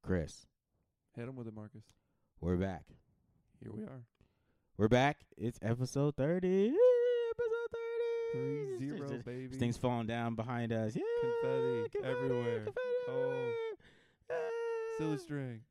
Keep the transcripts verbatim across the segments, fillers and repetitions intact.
Chris. Hit him with it, Marcus. We're back. Here we are. We're back. It's episode thirty. Episode thirty. Three zero, There's baby. Things falling down behind us. Yeah. Confetti, confetti everywhere. Confetti Oh. everywhere. Yeah. Silly string.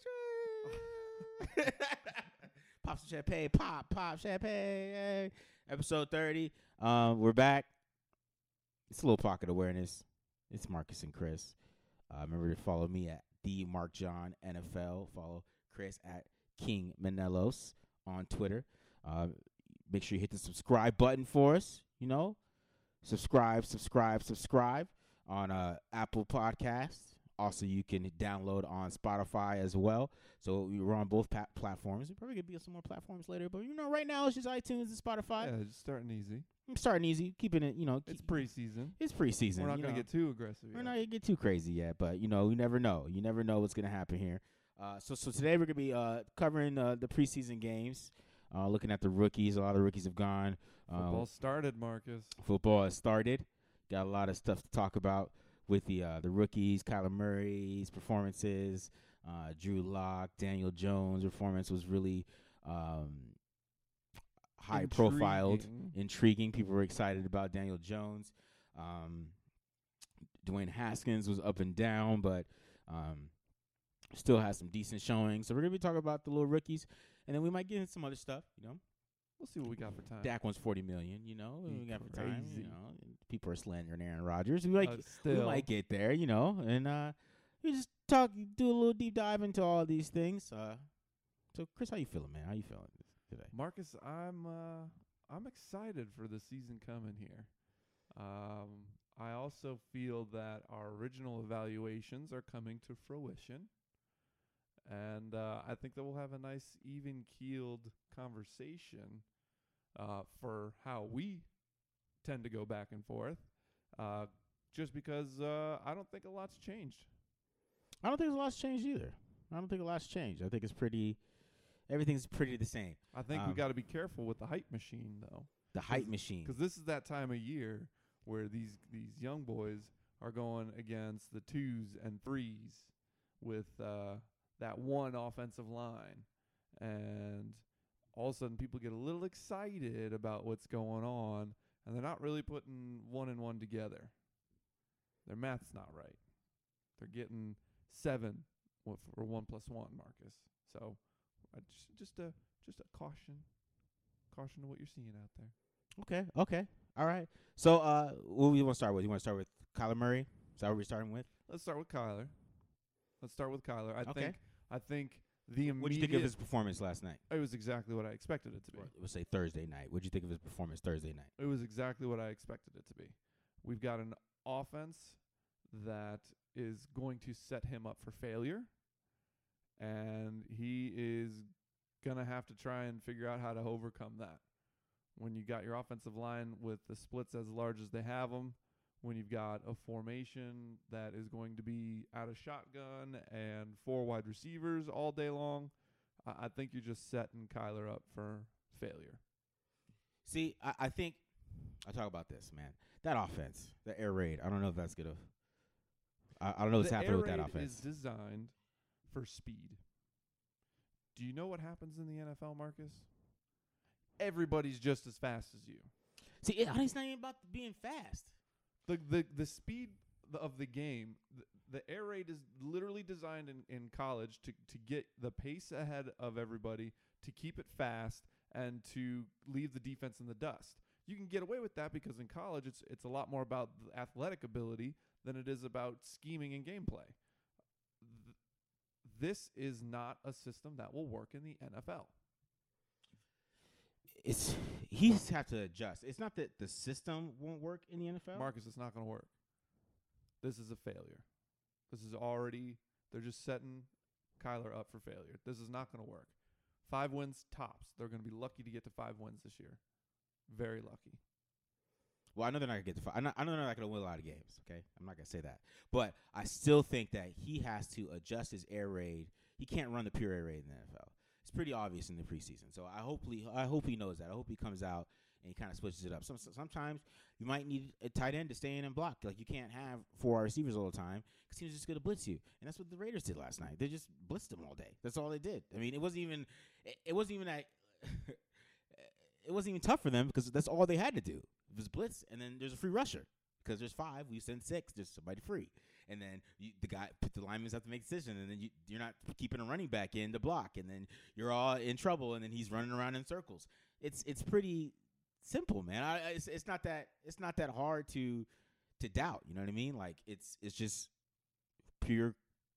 Silly string. Pop some champagne. Pop, pop champagne. Hey. Episode thirty. Um, we're back. It's a little pocket awareness. It's Marcus and Chris. Uh, remember to follow me at the Mark John N F L. Follow Chris at King Manelos on Twitter. Uh, make sure you hit the subscribe button for us. You know, subscribe, subscribe, subscribe on uh, Apple Podcasts. Also, you can download on Spotify as well. So we're on both pa- platforms. We're probably gonna be on some more platforms later, but you know, right now it's just iTunes and Spotify. Yeah, just starting easy. I'm starting easy, keeping it. You know, It's keep, preseason. it's preseason. We're not you going to know. get too aggressive yet. We're not gonna get too crazy yet, but you know, you never know. You never know what's gonna happen here. Uh, so, so today we're gonna be uh, covering uh, the preseason games, uh, looking at the rookies. A lot of rookies have gone. Uh, Football started, Marcus. football has started. Got a lot of stuff to talk about with the uh, the rookies. Kyler Murray's performances, uh, Drew Lock, Daniel Jones' performance was really um, high profiled, Intriguing. intriguing. People were excited about Daniel Jones. Um, Dwayne Haskins was up and down, but um, still has some decent showing. So we're gonna be talking about the little rookies, and then we might get into some other stuff. You know, We'll see what we got for time. Dak wants forty million. You know, You we got for time. crazy. You know, and people are slandering Aaron Rodgers. We might, Uh, we still, might get there. You know, and uh, we just talk, do a little deep dive into all these things. Uh, so Chris, how you feeling, man? How you feeling today? Marcus, I'm uh, I'm excited for the season coming here. Um, I also feel that our original evaluations are coming to fruition. And uh, I think that we'll have a nice, even-keeled conversation uh, for how we tend to go back and forth, uh, just because uh, I don't think a lot's changed. I don't think a lot's changed either. I don't think a lot's changed. I think it's pretty. Everything's pretty the same. I think we Um, got to be careful with the hype machine, though. The hype machine. Because this is that time of year where these these young boys are going against the twos and threes with uh, that one offensive line. And all of a sudden people get a little excited about what's going on, and they're not really putting one and one together. Their math's not right. They're getting seven wa- for one plus one, Marcus. So I just, just a just a caution. Caution to what you're seeing out there. Okay. Okay. All right. So, uh, what do you want to start with? You want to start with Kyler Murray? Is that what we're starting with? Let's start with Kyler. Let's start with Kyler. I Okay. think I think the immediate. What did you think of his performance last night? It was exactly what I expected it to be. Or let's say Thursday night. What did you think of his performance Thursday night? It was exactly what I expected it to be. We've got an offense that is going to set him up for failure, and he is gonna have to try and figure out how to overcome that. When you got your offensive line with the splits as large as they have them, when you've got a formation that is going to be out of shotgun and four wide receivers all day long, I, I think you're just setting Kyler up for failure. See, I, I think I talk about this, man. That offense, the air raid. I don't know if that's gonna. I, I don't know what's The happening air with that raid offense. is designed for speed. Do you know what happens in the N F L, Marcus? Everybody's just as fast as you. See, it, it's not even about being fast. The the the speed of the game, the, the air raid is literally designed in, in college to, to get the pace ahead of everybody, to keep it fast, and to leave the defense in the dust. You can get away with that because in college it's it's a lot more about the athletic ability than it is about scheming and gameplay. Th- this is not a system that will work in the N F L. It's he's have to adjust. It's not that the system won't work in the N F L. Marcus, it's not going to work. This is a failure. This is already, they're just setting Kyler up for failure. This is not going to work. Five wins tops. They're going to be lucky to get to five wins this year. Very lucky. Well, I know they're not gonna get the. Fi- I know, I know they're not gonna win a lot of games. Okay, I'm not gonna say that, but I still think that he has to adjust his air raid. He can't run the pure air raid in the N F L. It's pretty obvious in the preseason. So I hopefully, I hope he knows that. I hope he comes out and he kind of switches it up. Some sometimes you might need a tight end to stay in and block. Like you can't have four receivers all the time because he's just going to blitz you, and that's what the Raiders did last night. They just blitzed him all day. That's all they did. I mean, it wasn't even it, it wasn't even that it wasn't even tough for them because that's all they had to do. It was blitz, and then there's a free rusher because there's five. We send six. There's somebody free. And then you, the guy, the linemen have to make a decision, and then you, you're not keeping a running back in to block, and then you're all in trouble, and then he's running around in circles. It's it's pretty simple, man. I, it's it's not that it's not that hard to to doubt. You know what I mean? Like it's it's just pure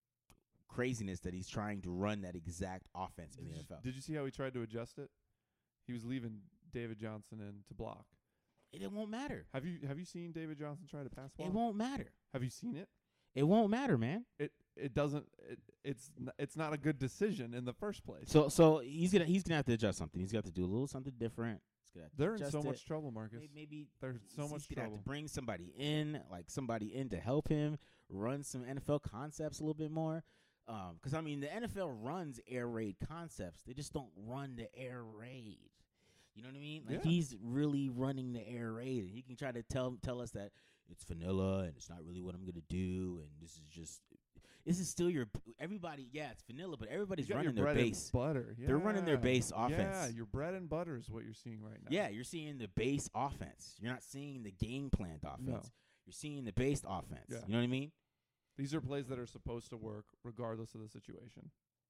craziness that he's trying to run that exact offense in Did the you, N F L. Did you see how he tried to adjust it? He was leaving David Johnson in to block. It, it won't matter. Have you have you seen David Johnson try to pass block? It won't matter. Have you seen it? It won't matter, man. It it doesn't. It, it's n- it's not a good decision in the first place. So so he's gonna he's gonna have to adjust something. He's got to do a little something different. He's gonna have to They're in adjust so it. much trouble, Marcus. Maybe, maybe There's so he's much gonna trouble. have to bring somebody in, like somebody in to help him run some N F L concepts a little bit more. Because um, I mean, the N F L runs air raid concepts. They just don't run the air raid. You know what I mean? Like Yeah. he's really running the air raid, and he can try to tell tell us that it's vanilla and it's not really what I'm gonna do, and this is just this is still your everybody. Yeah, it's vanilla, but everybody's You got running your their bread base. and butter. Yeah. They're running their base offense. Yeah, your bread and butter is what you're seeing right now. Yeah, you're seeing the base offense. You're not seeing the game planned offense. No. You're seeing the based offense. Yeah. You know what I mean? These are plays that are supposed to work regardless of the situation.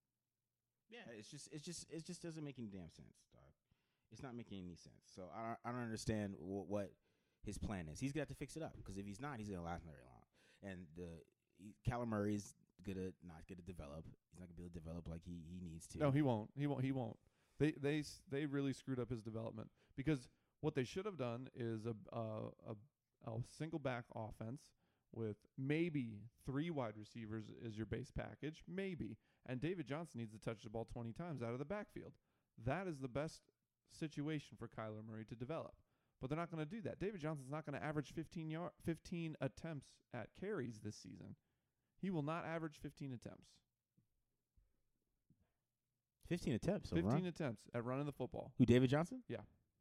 Yeah, it's just it's just it just doesn't make any damn sense, dog. It's not making any sense. So I don't, I don't understand wh- what his plan is. He's gonna have to fix it up because if he's not, he's gonna last very long. And the he, Kyler Murray's gonna not gonna develop. He's not gonna be able to develop like he, he needs to. No, he won't. He won't. He won't. They they s- they really screwed up his development because what they should have done is a a a, a single back offense with maybe three wide receivers is your base package, maybe. And David Johnson needs to touch the ball twenty times out of the backfield. That is the best situation for Kyler Murray to develop. But they're not going to do that. David Johnson's not going to average fifteen yard, fifteen attempts at carries this season. He will not average fifteen attempts. fifteen attempts. So fifteen run. attempts at running the football. Who, David Johnson? Yeah.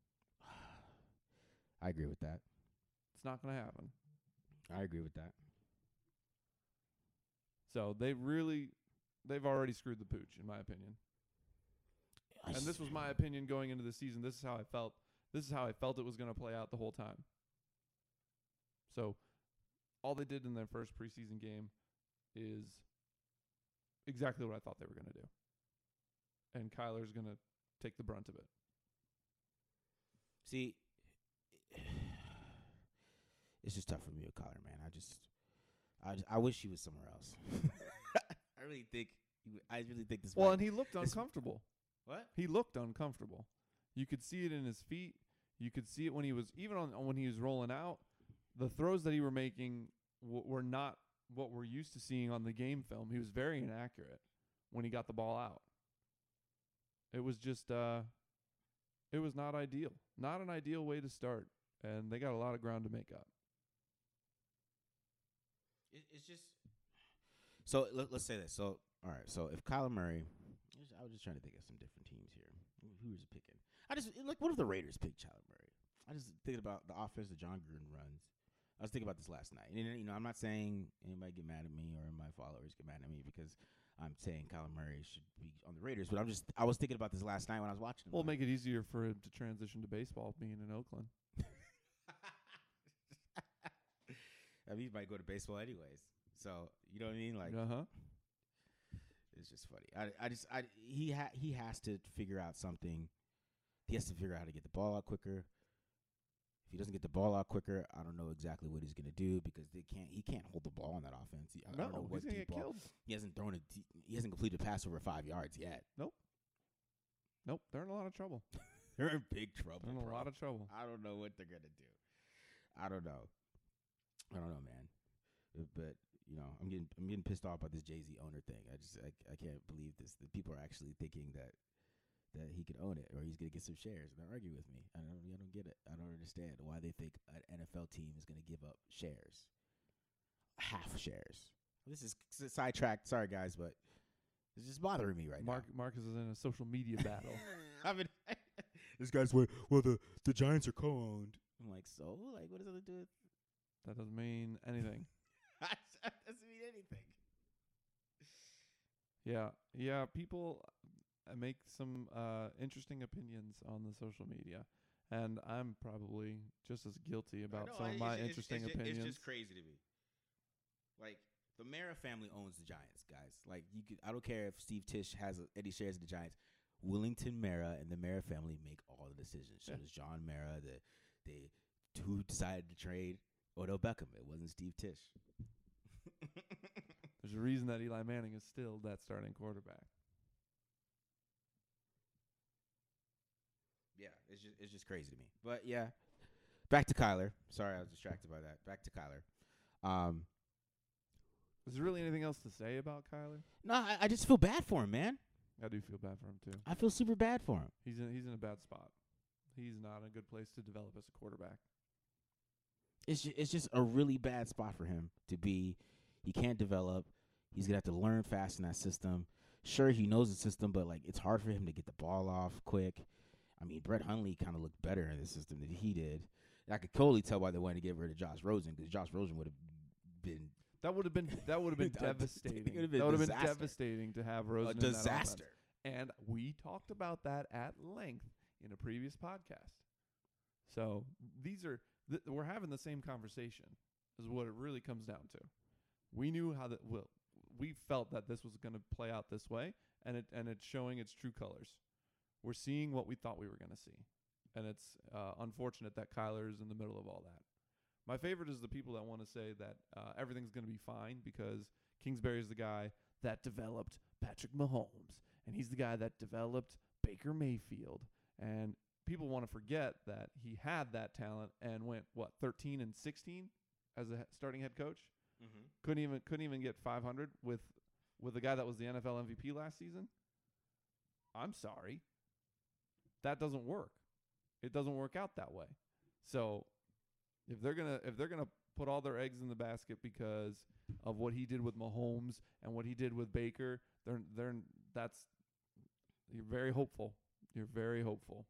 I agree with that. It's not going to happen. I agree with that. So they really, they've already screwed the pooch, in my opinion. I And s- this was my opinion going into the season. This is how I felt. This is how I felt it was going to play out the whole time. So all they did in their first preseason game is exactly what I thought they were going to do. And Kyler's going to take the brunt of it. See, it's just tough for me with Kyler, man. I just, I, just, I wish he was somewhere else. I really think, he w- I really think this. Well, might- and he looked this- uncomfortable. what? He looked uncomfortable. You could see it in his feet. You could see it when he was, even on when he was rolling out. The throws that he were making w- were not what we're used to seeing on the game film. He was very inaccurate when he got the ball out. It was just, uh, it was not ideal. Not an ideal way to start. And they got a lot of ground to make up. It, it's just. So let, let's say this. So all right. So if Kyler Murray, I was just trying to think of some different teams here. Who, who was picking? I just like what if the Raiders picked Kyler Murray? I just thinking about the offense that John Gruden runs. I was thinking about this last night. And you know, I'm not saying anybody get mad at me or my followers get mad at me because I'm saying Kyler Murray should be on the Raiders. But I'm just I was thinking about this last night when I was watching. We'll like, make it easier for him to transition to baseball being in Oakland. I mean, he might go to baseball anyways. So you know what I mean? Like, uh-huh. it's just funny. I, I just, I, he, ha- he has to figure out something. He has to figure out how to get the ball out quicker. If he doesn't get the ball out quicker, I don't know exactly what he's gonna do because they can't. He can't hold the ball on that offense. He, I No, don't know what he's going to deep get ball. killed. He hasn't thrown a. Deep, he hasn't completed a pass over five yards yet. Nope. Nope. They're in a lot of trouble. They're in big trouble. They're in a bro. lot of trouble. I don't know what they're gonna do. I don't know. I don't know, man. Uh, But you know, I'm getting I'm getting pissed off by this Jay-Z owner thing. I just I, I can't believe this. That people are actually thinking that that he could own it or he's gonna get some shares, and they're arguing with me. I don't I don't get it. I don't understand why they think an N F L team is gonna give up shares, half shares. This is s- sidetracked. Sorry, guys, but it's just bothering me right Mark Marcus is in a social media battle. now. I've been This guy's what? Well, the the Giants are co-owned. I'm like, so like, what does that do? With That doesn't mean anything. that doesn't mean anything. Yeah, yeah. People uh, make some uh, interesting opinions on the social media, and I'm probably just as guilty about know, some I- of my it's- interesting it's, it's, opinions. It's just crazy to me. Like the Mara family owns the Giants, guys. Like you could, I don't care if Steve Tisch has a, any shares of the Giants. Willington Mara and the Mara family make all the decisions. So Yeah. does John Mara. The they who decided to trade Odell Beckham. It wasn't Steve Tisch. There's a reason that Eli Manning is still that starting quarterback. Yeah, it's just it's just crazy to me. But yeah, back to Kyler. Sorry, I was distracted by that. Back to Kyler. Um, Is there really anything else to say about Kyler? no, I, I just feel bad for him, man. I do feel bad for him too. I feel super bad for him. He's in he's in a bad spot. He's not in a good place to develop as a quarterback. It's just, it's just a really bad spot for him to be. He can't develop. He's gonna have to learn fast in that system. Sure, he knows the system, but like it's hard for him to get the ball off quick. I mean, Brett Hundley kind of looked better in the system than he did. I could totally tell why they wanted to get rid of Josh Rosen because Josh Rosen would have been That would have been that would have been It devastating. would've been that would have been disaster. devastating to have Rosen a in that offense. disaster. And we talked about that at length in a previous podcast. So these are th- we're having the same conversation is what it really comes down to. We knew how that well we felt that this was going to play out this way, and it and it's showing its true colors. We're seeing what we thought we were going to see, and it's uh, unfortunate that Kyler is in the middle of all that. My favorite is the people that want to say that uh, everything's going to be fine because Kingsbury is the guy that developed Patrick Mahomes, and he's the guy that developed Baker Mayfield. And people want to forget that he had that talent and went, what, thirteen and sixteen as a he- starting head coach? Mm-hmm. Couldn't even couldn't even get five hundred with with the guy that was the N F L M V P last season? I'm sorry. That doesn't work. It doesn't work out that way. So if they're gonna if they're gonna put all their eggs in the basket because of what he did with Mahomes and what he did with Baker, they're they're that's you're very hopeful. You're very hopeful.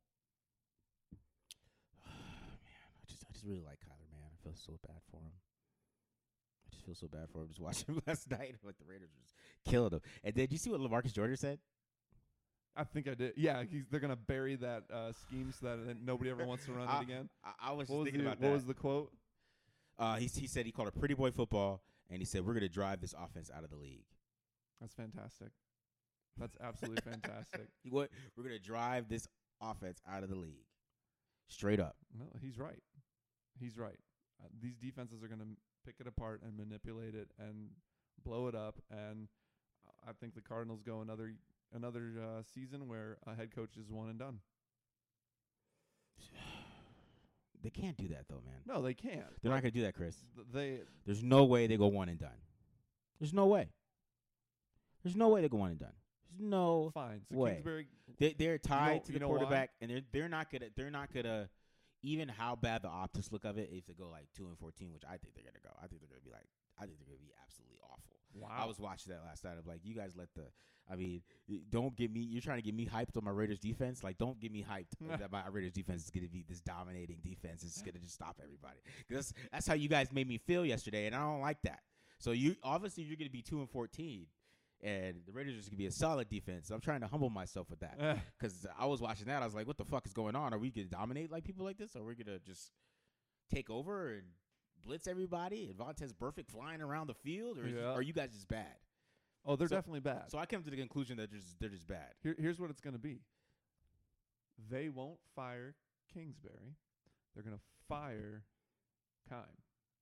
Man, I just I just really like Kyler, man. I feel so bad for him. I just feel so bad for him. Just watching him last night, like the Raiders were just killing him. And then did you see what LaMarcus Jordan said? I think I did. Yeah, he's, they're gonna bury that uh, scheme so that, that nobody ever wants to run I, it again. I, I was just What was thinking the about what that. was the quote? Uh, he he said he called it pretty boy football, and he said we're gonna drive this offense out of the league. That's fantastic. That's absolutely fantastic. He, what we're gonna drive this offense out of the league, straight up. No, he's right. He's right. Uh, these defenses are going to pick it apart and manipulate it and blow it up. And uh, I think the Cardinals go another another uh, season where a head coach is one and done. They can't do that though, man. No, they can't. They're not gonna do that, Chris. Th- They There's no way they go one and done. There's no way. There's no way they go one and done. There's no fine. So way. Kingsbury, They they're tied know- to you the know why? quarterback, and they're they're not gonna they're not gonna even how bad the optics look of it if they go like two and fourteen, which I think they're gonna go. I think they're gonna be like I think they're gonna be absolutely awful. wow. I was watching that last night. I'm like, you guys let the. I mean, y- don't get me. You're trying to get me hyped on my Raiders defense. Like, don't get me hyped that my Raiders defense is going to be this dominating defense. It's going to just stop everybody. Because that's, that's how you guys made me feel yesterday, and I don't like that. So you obviously you're going to be two and fourteen, and the Raiders are going to be a solid defense. So I'm trying to humble myself with that Eh, because I was watching that. I was like, what the fuck is going on? Are we going to dominate like people like this, or are we going to just take over and blitz everybody and Vontez Burfict flying around the field, or is, Yeah. are you guys just bad? oh, they're So- definitely bad. So I came to the conclusion that they're just, they're just bad. Here, here's what it's going to be. They won't fire Kingsbury. They're going to fire Kime.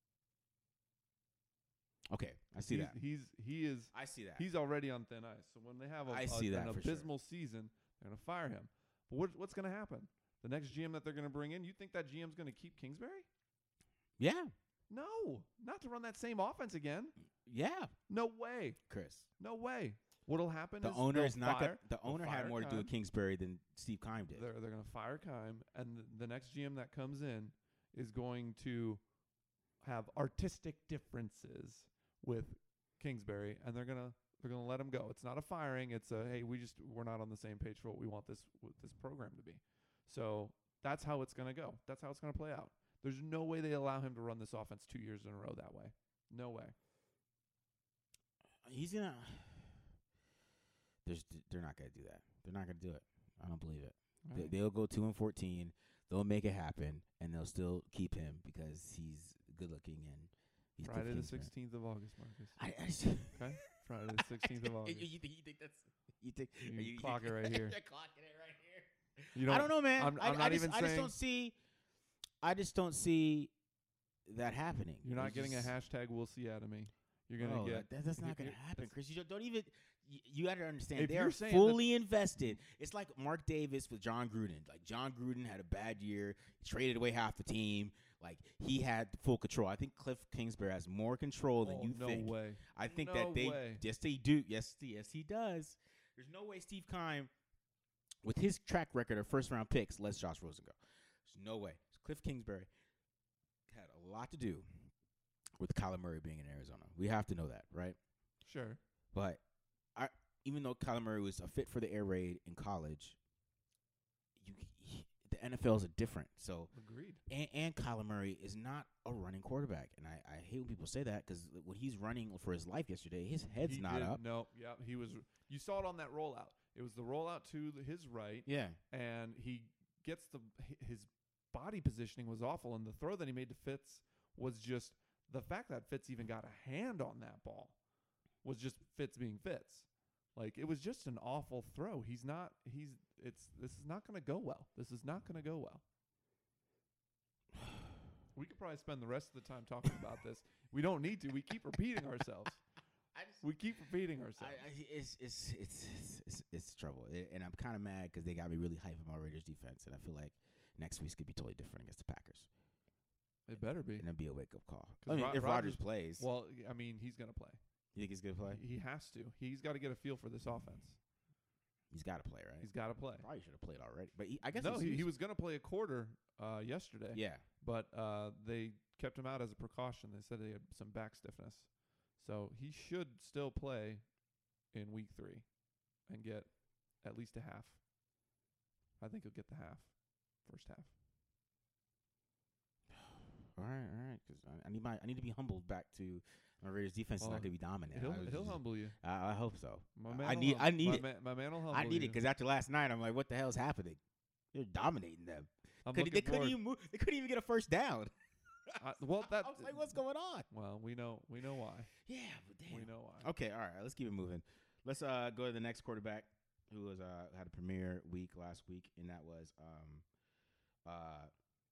Okay, I see he's, that. He's he is I see that. he's already on thin ice. So when they have a, I a- see an that for sure. abysmal season, they're going to fire him. But what, what's going to happen? The next G M that they're going to bring in, you think that G M's going to keep Kingsbury? Yeah, No, not to run that same offense again. yeah, No way. Chris. No way. What'll happen The is owner they'll is not. fire, Gonna, the they'll owner fire had more to do with Kime. Kingsbury than Steve Keim did. They're they're going to fire Kime, and the, the next G M that comes in is going to have artistic differences with Kingsbury, and they're gonna they're gonna let him go. It's not a firing. It's a hey, we just we're not on the same page for what we want this w- this program to be. So that's how it's going to go. That's how it's going to play out. There's no way they allow him to run this offense two years in a row that way. No way. He's gonna. There's, they're not gonna do that. They're not gonna do it. I don't believe it. They, Right. they'll go two and fourteen. They'll make it happen, and they'll still keep him because he's good looking and he's Friday Cliff the Kingsbury. sixteenth of August, Marcus. I, I just, Okay? Friday the sixteenth of August. You, you think you think that's you think You you, clock it right here. You're clocking it right here. You I don't know, man. I'm- I, I'm I not just, even I just saying- don't see. I just don't see that happening. You're not It's getting just- a hashtag we'll see out of me. You're going to No, get. that, that's not you're- going to you're- happen, it's- Chris. You don't, don't even. You, you got to understand. If They're you're saying that- fully invested. It's like Mark Davis with John Gruden. Like John Gruden had a bad year, traded away half the team. Like he had full control. I think Cliff Kingsbury has more control than Oh, you no think. way. I think No that they way. yes they do. Yes, yes he does. There's no way Steve Keim, with his track record of first round picks, lets Josh Rosen go. There's no way. Cliff Kingsbury had a lot to do with Kyler Murray being in Arizona. We have to know that, right? Sure. But I, even though Kyler Murray was a fit for the air raid in college, you he, the N F L is a different. So Agreed. and, and Kyler Murray is not a running quarterback, and I, I hate when people say that because when he's running for his life yesterday, his head's He not did- up. No, yeah, he was. You saw it on that rollout. It was the rollout to the, his right, Yeah, and he gets the hi- his body positioning was awful, and the throw that he made to Fitz was just the fact that Fitz even got a hand on that ball was just Fitz being Fitz. Like it was just an awful throw. He's not. He's. It's. This is not going to go well. This is not going to go well. We could probably spend the rest of the time talking about this. We don't need to. We keep repeating ourselves. I just We keep repeating I, ourselves. I, it's, it's it's it's it's it's trouble, I- and I'm kind of mad because they got me really hyped on my Raiders defense, and I feel like next week's could be totally different against the Packers, It better be. and it'd be a wake up call. 'Cause I mean, Ro- if Rodgers Rodgers- plays, Well, I mean, he's going to play. you think he's gonna play? He has to. He's got to get a feel for this offense. He's got to play, right? He's got to play. Probably should have played already, but he, I guess No, he's he, he used- was going to play a quarter uh, yesterday, Yeah, but uh, they kept him out as a precaution. They said he had some back stiffness. So he should still play in week three and get at least a half. I think he'll get the half, first half. all right, all right. Because I, I need my I need to be humbled back to my Raiders defense is Well, not gonna be dominant. He'll, I was he'll just- humble you. I, I hope so. My man I will need hum- I need my it. Man, my man will humble I need you. it because after last night, I'm like, what the hell is happening? They're dominating them. I'm Could, looking they couldn't forward- even move. They couldn't even get a first down. I, well, that I was like, what's going on? well, we know we know why. Yeah, but damn. We know why. Okay, all right. Let's keep it moving. Let's uh go to the next quarterback who was uh had a premiere week last week, and that was um uh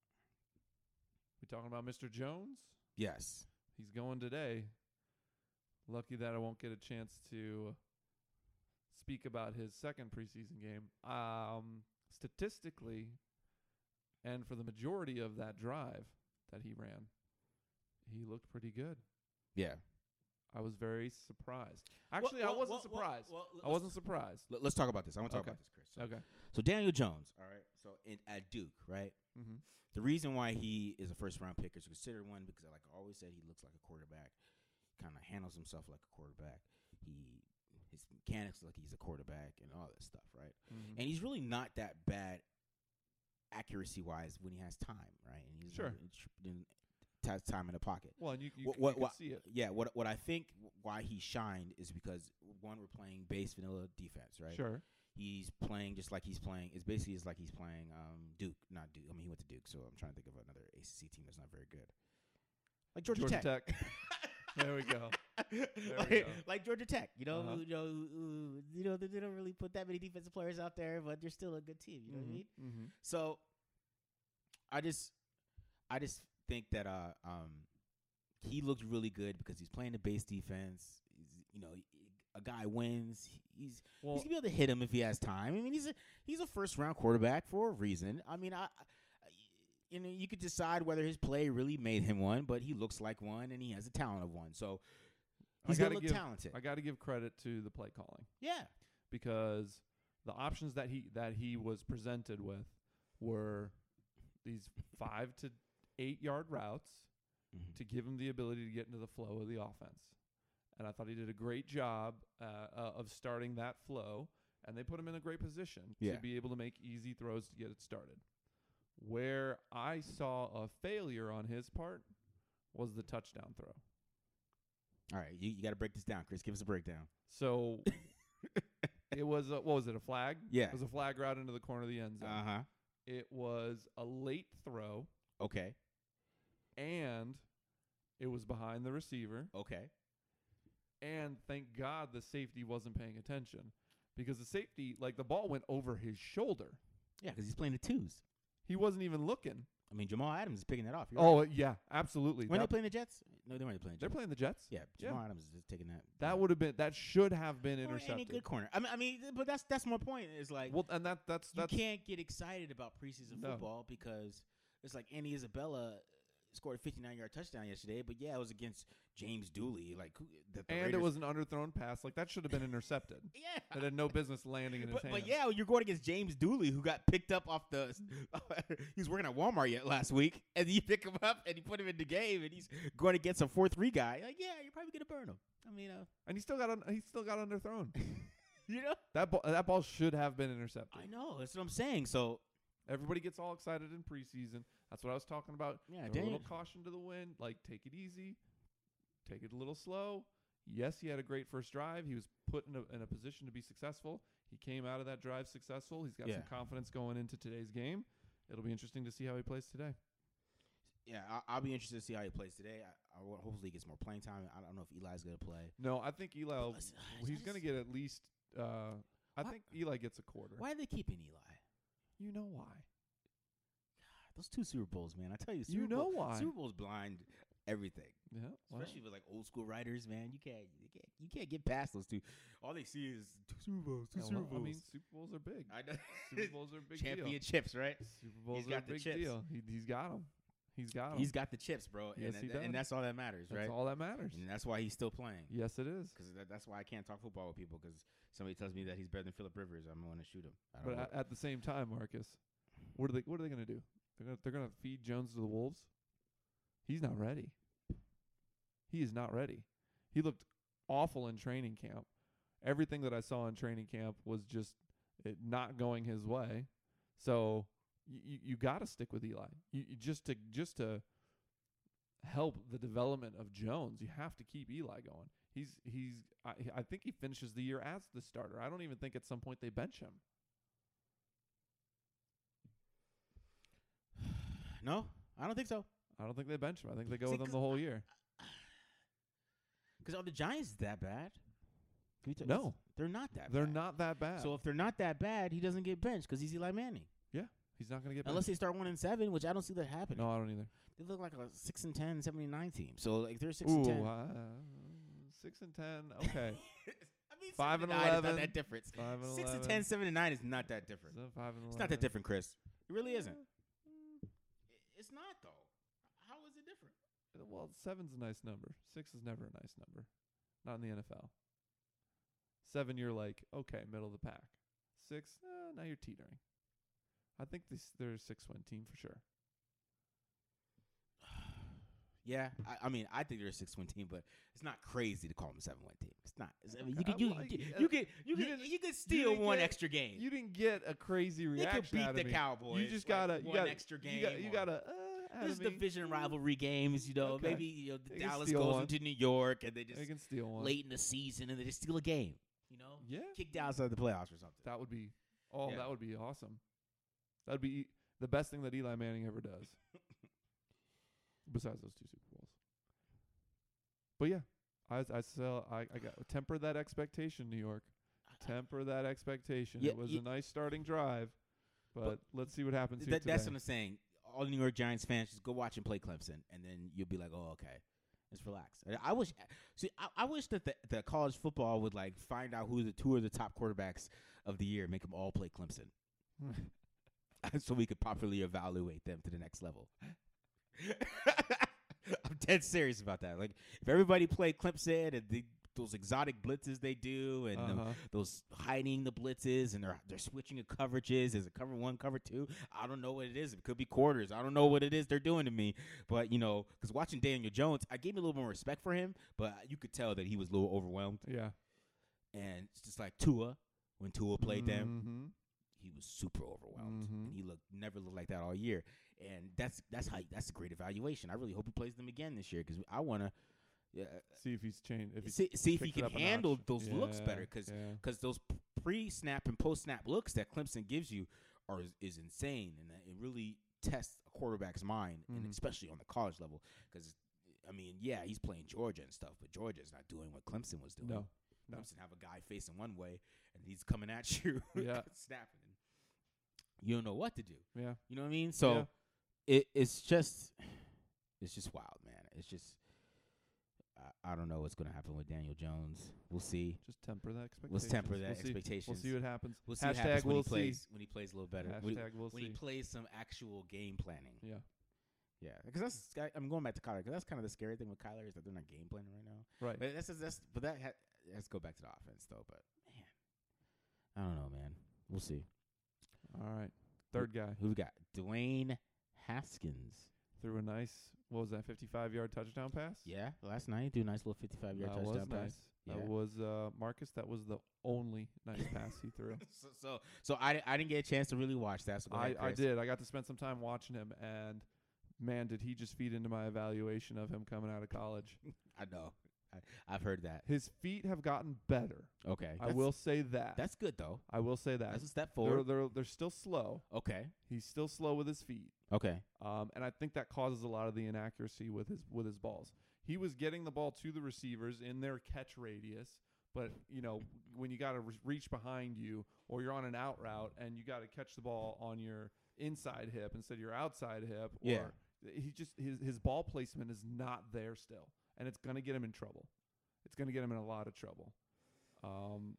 We talking about Mister Jones? yes He's going today. Lucky that I won't get a chance to speak about his second preseason game. Um, statistically, and for the majority of that drive that he ran, he looked pretty good. yeah. I was very surprised. Actually, I wasn't surprised. I wasn't surprised. Let, us talk about this. I want to talk Okay. about this, Chris. So, Okay. so Daniel Jones, all right. So in, at Duke, right. Mm-hmm. The reason why he is a first round pick is considered one because, like I always said, he looks like a quarterback. Kind of handles himself like a quarterback. He his mechanics look like he's a quarterback and all that stuff, right? Mm-hmm. And he's really not that bad accuracy wise when he has time, right? And he's Sure. in, in, has time in the pocket. Well, and you, you, What- c- what- you can what- see it. Yeah, what what I think why he shined is because one, we're playing base vanilla defense, right? Sure. He's playing just like he's playing. It's basically it's like he's playing um, Duke, not Duke. I mean, he went to Duke, so I'm trying to think of another A C C team that's not very good, like Georgia, Georgia Tech. Tech. There we go. we like, go. like Georgia Tech, you know, Uh-huh. you know, uh, you know, they, they don't really put that many defensive players out there, but they're still a good team. You know what I mean? Mm-hmm. So, I just, I just think that uh, um, he looked really good because he's playing the base defense. He's, you know, a guy wins. He's Well, he's gonna be able to hit him if he has time. I mean, he's a he's a first round quarterback for a reason. I mean, I, I you know, you could decide whether his play really made him one, but he looks like one and he has the talent of one. So he's I gonna gotta look give, talented. I got to give credit to the play calling Yeah, because the options that he that he was presented with were these five to eight yard routes Mhm. to give him the ability to get into the flow of the offense. And I thought he did a great job uh, uh, of starting that flow, and they put him in a great position Yeah. to be able to make easy throws to get it started. Where I saw a failure on his part was the touchdown throw. All right, you, you got to break this down, Chris. Give us a breakdown. So it was, a, what was it, a flag? Yeah. It was a flag route into the corner of the end zone. Uh-huh. It was a late throw, Okay. and it was behind the receiver. Okay. And thank God the safety wasn't paying attention, because the safety, like, the ball went over his shoulder. Yeah, because he's playing the twos. He wasn't even looking. I mean, Jamal Adams is picking that off. You're Oh, right. yeah, absolutely. When they That- playing the Jets? No, they weren't playing the they're Jets. playing the Jets. Yeah, Yeah. Jamal Adams is just taking that. That would have been, that should have been Or intercepted. any good corner. I mean, I mean, but that's that's my point. Is like Well, and that that's you that's can't get excited about preseason No. football because it's like Andy Isabella scored a fifty-nine yard touchdown yesterday, but yeah, it was against James Dooley. Like, who, the, the and Raiders, it was an underthrown pass. Like, that should have been intercepted. yeah. It had no business landing in his But, hands. but yeah, you're going against James Dooley, who got picked up off the. he was working at Walmart yet last week, and you pick him up and you put him in the game, and he's going against a four three guy. Like, yeah, you're probably gonna burn him. I mean, uh, and he still got un- he still got underthrown. you know, that ball that ball should have been intercepted. I know that's what I'm saying. So Everybody gets all excited in preseason. That's what I was talking about. yeah, Throw a little Daniel, caution to the wind. Like, take it easy. Take it a little slow. Yes, he had a great first drive. He was put in a, in a position to be successful. He came out of that drive successful. He's got Yeah. some confidence going into today's game. It'll be interesting to see how he plays today. yeah, I'll, I'll be interested to see how he plays today. I, I will, hopefully he gets more playing time. I don't know if Eli's gonna play. No, I think Eli, will- But listen, I he's just- going to get at least, uh, I Why- think Eli gets a quarter. Why are they keeping Eli? You know why. Those two Super Bowls, man. I tell you, Super You know Bowl, why. Super Bowls blind everything. Yeah, well, Especially with like old school writers, man. You can't, you can't, you can't get past those two. All they see is two Super Bowls, two yeah, Super well, Bowls. I mean, Super Bowls are big. I know. Super Bowls are a big deal. Championships, right? Super Bowls He's are got a the big chips. deal. He, he's got them. He's got them. He's got the chips, bro. Yes, and, he that- does. and that's all that matters, That's right? all that matters. And that's why he's still playing. Yes, it is. Because that, that's why I can't talk football with people. Because somebody tells me that he's better than Phillip Rivers, I'm going to shoot him. I don't But know. at, at the same time, Marcus, what are they? What are they going to do? They're going they're going to feed Jones to the wolves. He's not ready. He is not ready. He looked awful in training camp. Everything that I saw in training camp was just it not going his way. So you you, you got to stick with Eli. You, you just to just to help the development of Jones, you have to keep Eli going. He's he's I, I think he finishes the year as the starter. I don't even think at some point they bench him. No, I don't think so. I don't think they bench him. I think they go See, with him 'cause the whole year. Because are the Giants that bad? Can we ta- No. they're not that They're bad. not that bad. So if they're not that bad, he doesn't get benched because he's Eli Manning. He's not going to get Unless benched. they start one and seven, which I don't see that happening. No, I don't either. They look like a six and ten, seventy nine team. So like they're six Ooh, and ten. uh, six and ten. Okay. I mean, Five seven and nine is eleven. not that different. Five and Six and eleven. ten, seven and nine is not that different. So five and It's not that eleven. different, Chris. It really isn't. Mm, It's not though. How is it different? uh, Well, seven's a nice number. Six is never a nice number. Not in the N F L. Seven, you're like, okay, middle of the pack. Six, uh, now you're teetering. I think this they're a six-win team for sure. Yeah, I, I mean, I think they're a six-win team, but it's not crazy to call them a seven-win team. It's not. It's, I mean, you Okay, could you, I like you, it. you could you You could didn't- you could you steal didn't one get- extra game. You didn't get a crazy They reaction could beat out the of me. Cowboys. You just like, gotta, you one gotta, extra game. you got, you or- gotta. Uh, out There's of me. division Mm, rivalry games, you know. Okay. Maybe you know the They can Dallas steal goes one. into New York and they just They can steal one. late in the season and they just steal a game. You know, Yeah, kick Dallas out of the playoffs or something. that would be. Oh, Yeah. that would be awesome. That'd be the best thing that Eli Manning ever does. Besides those two Super Bowls. But yeah, I I sell I I got temper that expectation, New York. Temper that expectation. Yeah, it was yeah. a nice starting drive, but, But let's see what happens here That, that's today. what I'm saying. All New York Giants fans just go watch and play Clemson, and then you'll be like, "Oh, okay, let's relax." And I wish, see, I, I wish that the, the college football would like find out who the two of the top quarterbacks of the year, make them all play Clemson, so we could properly evaluate them to the next level. I'm dead serious about that. Like, if everybody played Clemson and the, those exotic blitzes they do, and them- Uh-huh. those hiding the blitzes, and they're they're switching the coverages. Is it cover one, cover two? I don't know what it is. It could be quarters. I don't know what it is they're doing to me. But you know, because watching Daniel Jones, I gave me a little more respect for him, but you could tell that he was a little overwhelmed. Yeah. And it's just like Tua, when Tua played them, Mhm. he was super overwhelmed, Mhm. and he looked never looked like that all year. And that's that's how that's a great evaluation. I really hope he plays them again this year because I want to yeah, See if he's changed. If he's see, see if he picked it can up a handle notch. those looks Yeah, better because yeah. because those pre-snap and post-snap looks that Clemson gives you are is, is insane, and that it really tests a quarterback's mind, and Mhm. especially on the college level. Because I mean, yeah, he's playing Georgia and stuff, but Georgia's not doing what Clemson was doing. No, no. Clemson have a guy facing one way, and he's coming at you, Yeah. snapping. You don't know what to do. Yeah. You know what I mean? So Yeah. it it's just it's just wild, man. It's just I, I don't know what's going to happen with Daniel Jones. We'll see. Just temper that expectation. Let's temper that we'll see. expectations. We'll see what happens. We'll see Hashtag what happens when we'll he plays see. when he plays a little better. When, Hashtag we'll when he see. plays some actual game planning. Yeah. Yeah, because that's I- I'm going back to Kyler because that's kind of the scary thing with Kyler is that they're not game planning right now. Right. But that's that's but that ha- let's go back to the offense though. But man, I don't know, man. We'll see. All right. Third guy Who we got? Dwayne Haskins. threw a nice, what was that, fifty-five yard touchdown pass? Yeah, last night he threw a nice little fifty-five yard That touchdown was pass. nice. Yeah. That was uh, Marcus. That was the only nice pass he threw. so, so so I, di- I didn't get a chance to really watch that. So go I, ahead, I Chris. did. I got to spend some time watching him, and man, did he just feed into my evaluation of him coming out of college. I know. I, I've heard that. His feet have gotten better. Okay, I that's- will say that. That's good though. I will say that. That's a step They're, forward. they're, they're still slow. Okay. He's still slow with his feet. Okay. Um, and I think that causes a lot of the inaccuracy with his with his balls. He was getting the ball to the receivers in their catch radius, but you know when you got to re- reach behind you or you're on an out route and you got to catch the ball on your inside hip instead of your outside hip. Yeah. Or he just his his ball placement is not there still, and it's gonna get him in trouble. It's gonna get him in a lot of trouble. Um,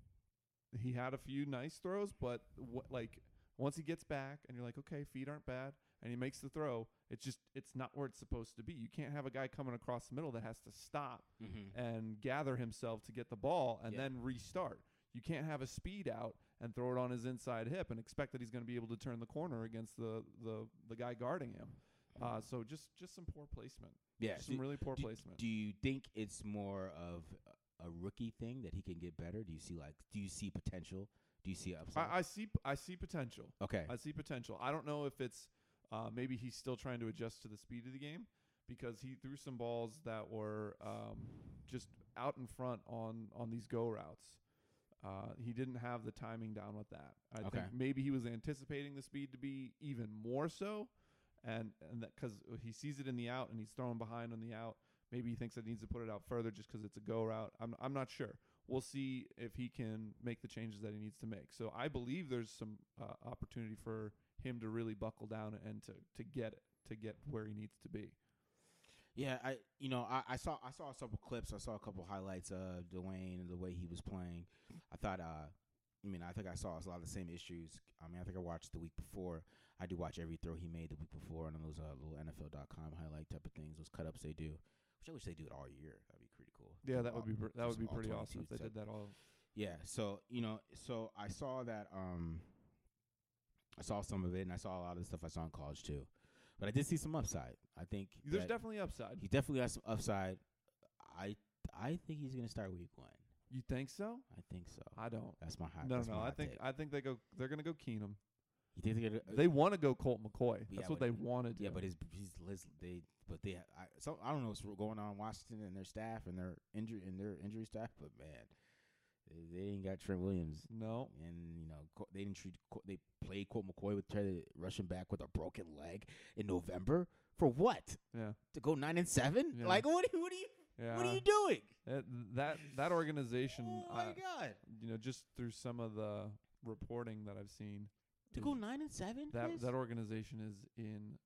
he had a few nice throws, but wh- like. Once he gets back and you're like, okay, feet aren't bad, and he makes the throw, it's just it's not where it's supposed to be. You can't have a guy coming across the middle that has to stop Mm-hmm. and gather himself to get the ball and Yeah. then restart. You can't have a speed out and throw it on his inside hip and expect that he's going to be able to turn the corner against the the, the guy guarding him. Uh, so just just some poor placement. Yeah. Just some do, really poor do, placement. do you think it's more of a rookie thing that he can get better? Do you see like do you see potential? Do you see upside? I, I see I see potential. okay. I see potential. I don't know if it's uh, maybe he's still trying to adjust to the speed of the game because he threw some balls that were um, just out in front on on these go routes. Uh, he didn't have the timing down with that. I Okay. think maybe he was anticipating the speed to be even more so, and and that because he sees it in the out and he's throwing behind on the out. Maybe he thinks that he needs to put it out further just because it's a go route. I'm I'm not sure. We'll see if he can make the changes that he needs to make. So I believe there's some uh, opportunity for him to really buckle down and to to get it to get where he needs to be. Yeah, I you know I, I saw I saw a couple clips. I saw a couple highlights of Dwayne and the way he was playing. I thought uh, I mean I think I saw a lot of the same issues. I mean I think I watched the week before. I do watch every throw he made the week before on those uh, little N F L dot com highlight type of things, those cut ups they do. Which I wish they do it all year. That'd be pretty cool. Yeah, Do that all- would be pr- that do would be some all pretty awesome if twenty-two they did stuff. that all. Yeah, so you know, so I saw that. Um, I saw some of it, and I saw a lot of the stuff I saw in college too. But I did see some upside. I think There's that definitely upside. he definitely has some upside. I I think he's gonna start week one. You think so? I think so. I don't. That's my hot. No, that's no, my no. I hot think take. I think they go. They're gonna go Keenum. You think they're gonna? They want to go Colt McCoy. Yeah, That's what but- they want to do. yeah, but his he's his, they but they I so I don't know what's going on in Washington and their staff and their injury and their injury staff, but man, they, they ain't got Trent Williams. no. And you know Co- they didn't treat Co- they played Colt McCoy with try to rush him back with a broken leg in November for what? Yeah. To go nine and seven? Yeah. Like what? What are you? Yeah. What are you doing? That that, that organization. Oh my uh, god! you know, just through some of the reporting that I've seen, To is go nine and seven? that Chris? that organization is in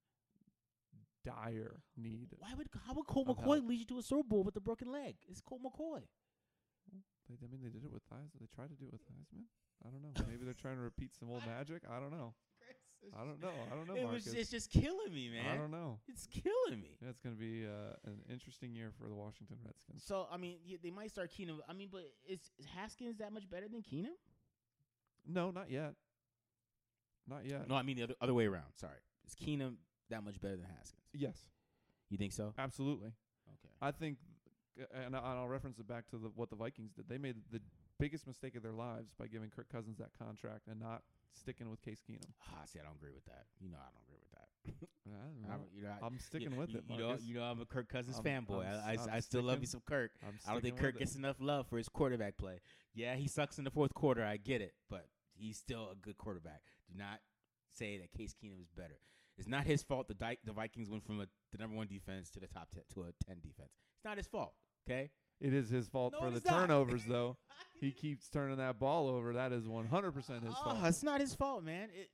dire need. Why would how would Colt of McCoy help. lead you to a Super Bowl with a broken leg? It's Colt McCoy. They, I mean, they did it with Theis. They tried to do it with Theismann. I don't know. Maybe they're trying to repeat some old magic. I don't know. I don't know. I don't know, It Marcus. was it's just killing me, man. I don't know. It's killing me. Yeah, it's going to be uh, an interesting year for the Washington Redskins. So I mean, yeah, they might start Keenum. I mean, but is, is Haskins that much better than Keenum? No, not yet. Not yet. No, I mean the other, other way around. Sorry, is Keenum that much better than Haskins? Yes, You think so? absolutely. Okay. I think, uh, and I- and I'll reference it back to the, what the Vikings did. They made the biggest mistake of their lives by giving Kirk Cousins that contract and not sticking with Case Keenum. Ah, see, I don't agree with that. You know, I don't agree with that. I don't I, know. you know, I, I'm sticking you, with you, it, you know, Marcus. you know, I'm a Kirk Cousins I'm- fanboy. I'm I, I, s- I I'm still love me sticking- some Kirk. I'm I don't think sticking Kirk with gets it. enough love for his quarterback play. Yeah, he sucks in the fourth quarter. I get it, but he's still a good quarterback. Do not say that Case Keenum is better. It's not his fault. The Di- the Vikings went from a, the number one defense to the top ten, to a ten defense. It's not his fault. Okay. It is his fault No, for the it's not. turnovers, though. He keeps turning that ball over. That is one hundred percent his oh, fault. it's not his fault, man. It,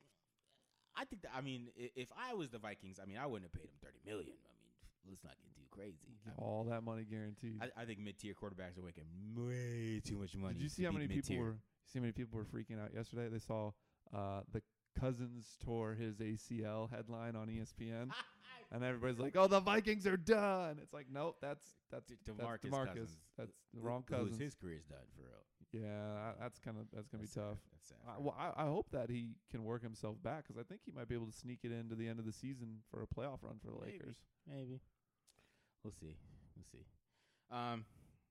I think that, I mean, i- if I was the Vikings, I mean, I wouldn't have paid him thirty million. I mean, let's not get too crazy. I, mean, All that money guaranteed. I, I think mid-tier quarterbacks are making way too much money. Did you to see how be many people mid-tier. were? See how many people were freaking out yesterday? They saw uh, the Cousins tore his A C L headline on E S P N, and everybody's like, "Oh, the Vikings are done." It's like, nope, that's that's De- that's DeMarcus DeMarcus. Cousins. That's the Who- wrong who's Cousins. his career's done for real. Yeah, I- that's kind of that's gonna That's be sad. tough. That's sad. I, for well, him. I, I hope that he can work himself back because I think he might be able to sneak it into the end of the season for a playoff run for the Maybe. Lakers. Maybe. We'll see. We'll see. Um.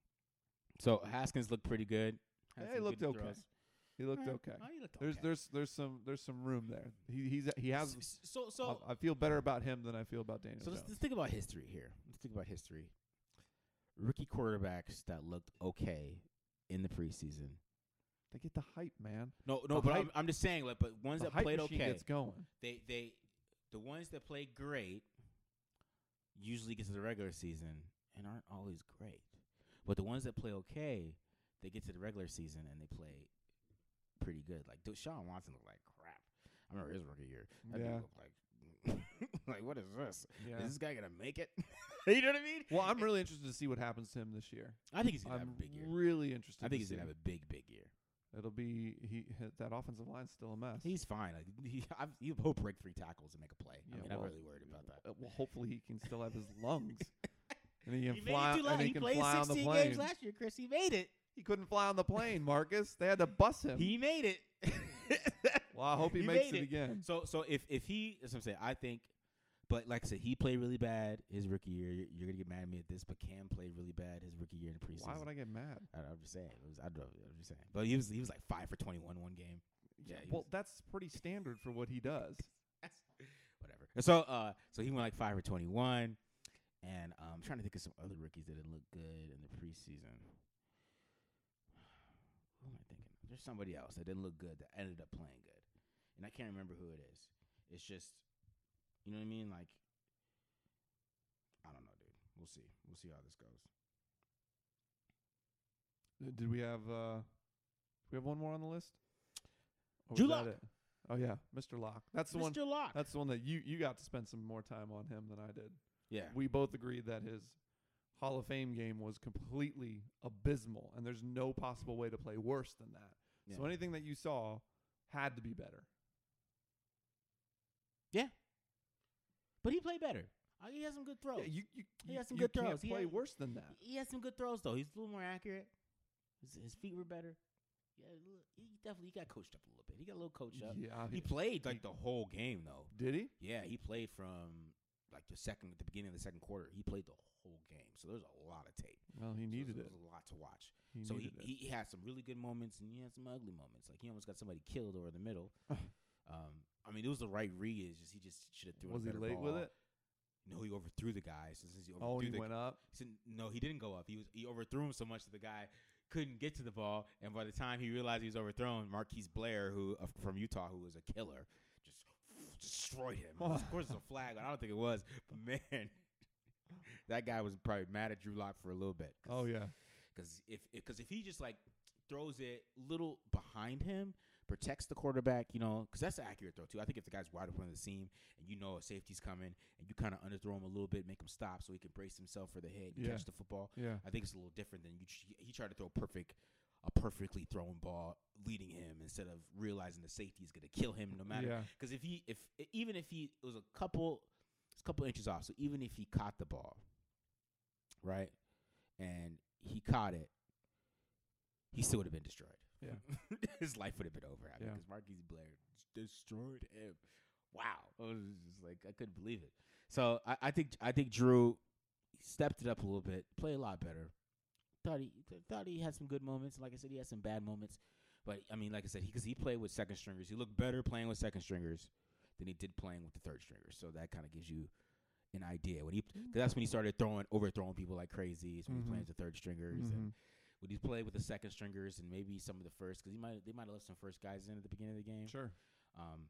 So Haskins looked pretty good. Had Yeah, some he looked good okay. throws. He looked Alright. okay. Oh, he looked There's okay. there's there's some there's some room there. He he's he has. S- so so I, I feel better about him than I feel about Daniel So let's, Jones. let's think about history here. Let's think about history. Rookie quarterbacks that looked okay in the preseason. They get the hype, man. No, no, The but I'm, hype- I'm just saying, like, but ones the that hype played machine okay, gets going. they they the ones that play great usually get to the regular season and aren't always great. But the ones that play okay, they get to the regular season and they play pretty good. Like Deshaun Watson looked like crap. I remember his rookie year. That dude Yeah. looked like like what is this? Yeah. Is this guy gonna make it? You know what I mean? Well, I'm really interested to see what happens to him this year. I think he's gonna have I'm a big year. really interested. I think to he's see. gonna have a big, big year. It'll be he hit that offensive line's still a mess. He's fine. Like, he, I've, you hope break three tackles and make a play. Yeah, I mean, well, I'm really worried about that. Uh, well, hopefully he can still have his lungs, and he can He made fly. it too And loud. he, He can played fly on the sixteen plane. games last year, Chris. He made it. He couldn't fly on the plane, Marcus. They had to bus him. He made it. well, I hope he, he makes made it, it. again. So, so if if he, that's what I'm saying. I think, but like I said, he played really bad his rookie year. You're, you're gonna get mad at me at this, but Cam played really bad his rookie year in the preseason. Why would I get mad? I, I'm just saying. It was, I don't know. I'm just saying. But he was he was like five for twenty-one one game. Yeah. he well, was- that's pretty standard for what he does. whatever. So, uh, so he went like five for twenty-one, and um, I'm trying to think of some other rookies that didn't look good in the preseason. Who am I thinking? There's somebody else that didn't look good that ended up playing good, and I can't remember who it is. It's just, you know what I mean? Like, I don't know, dude. We'll see. We'll see how this goes. Uh, Did we have uh we have one more on the list? Or was Drew that Lock. it? Oh yeah, Mister Locke. That's the one. Mister Locke. That's the one that you you got to spend some more time on him than I did. Yeah. We both agreed that his Hall of Fame game was completely abysmal, and there's no possible way to play worse than that. Yeah. So anything that you saw had to be better. But he played better. Uh, he has some good throws. Yeah, you you, He you, has some you good throws. can't He play had- worse than that. He has some good throws though. He's a little more accurate. His, his feet were better. Yeah, a little- he definitely he got coached up a little bit. He got a little coached up. Yeah, He played like the whole game though. did he? Yeah, he played from like the second at the beginning of the second quarter. He played the whole game. So there's a lot of tape. Well, he So needed there's, it. there's a lot to watch. He so he, needed it. he he had some really good moments and he had some ugly moments. Like he almost got somebody killed over the middle. um, I mean, it was the right read. It's just he just should have threw. Was a he better late ball. with it? No, he overthrew the guy. So since he Oh, overthrew he the, went up. he said, no, he didn't go up. He was he overthrew him so much that the guy couldn't get to the ball. And by the time he realized he was overthrown, Marquise Blair, who uh, from Utah, who was a killer, just destroyed him. Of course, it's a flag. But I don't think it was. But man, that guy was probably mad at Drew Lock for a little bit. Oh yeah. Because if because if he just like throws it little behind him, protects the quarterback, you know, because that's an accurate throw too. I think if the guy's wide open on the seam and you know a safety's coming and you kind of underthrow him a little bit, make him stop so he can brace himself for the hit, and Yeah. catch the football. Yeah. I think it's a little different than you. He tried to throw perfect, a perfectly thrown ball, leading him instead of realizing the safety is going to kill him no matter. Yeah. Because if he, if even if he it was a couple, it's a couple inches off, so even if he caught the ball, right, and he caught it, he still would have been destroyed. Yeah. His life would have been over Yeah. because Marquise Blair destroyed him. Wow, it was just like I couldn't believe it. So I, I think I think Drew stepped it up a little bit, played a lot better, thought he th- thought he had some good moments. Like I said, he had some bad moments. But I mean, like I said, because he, he played with second stringers, he looked better playing with second stringers than he did playing with the third stringers. So that kind of gives you an idea when he. Cause that's when he started throwing, overthrowing people like crazy. Is when Mhm. he played with the third stringers, Mhm. and when he played with the second stringers, and maybe some of the first, because he might they might have left some first guys in at the beginning of the game. Sure. Um,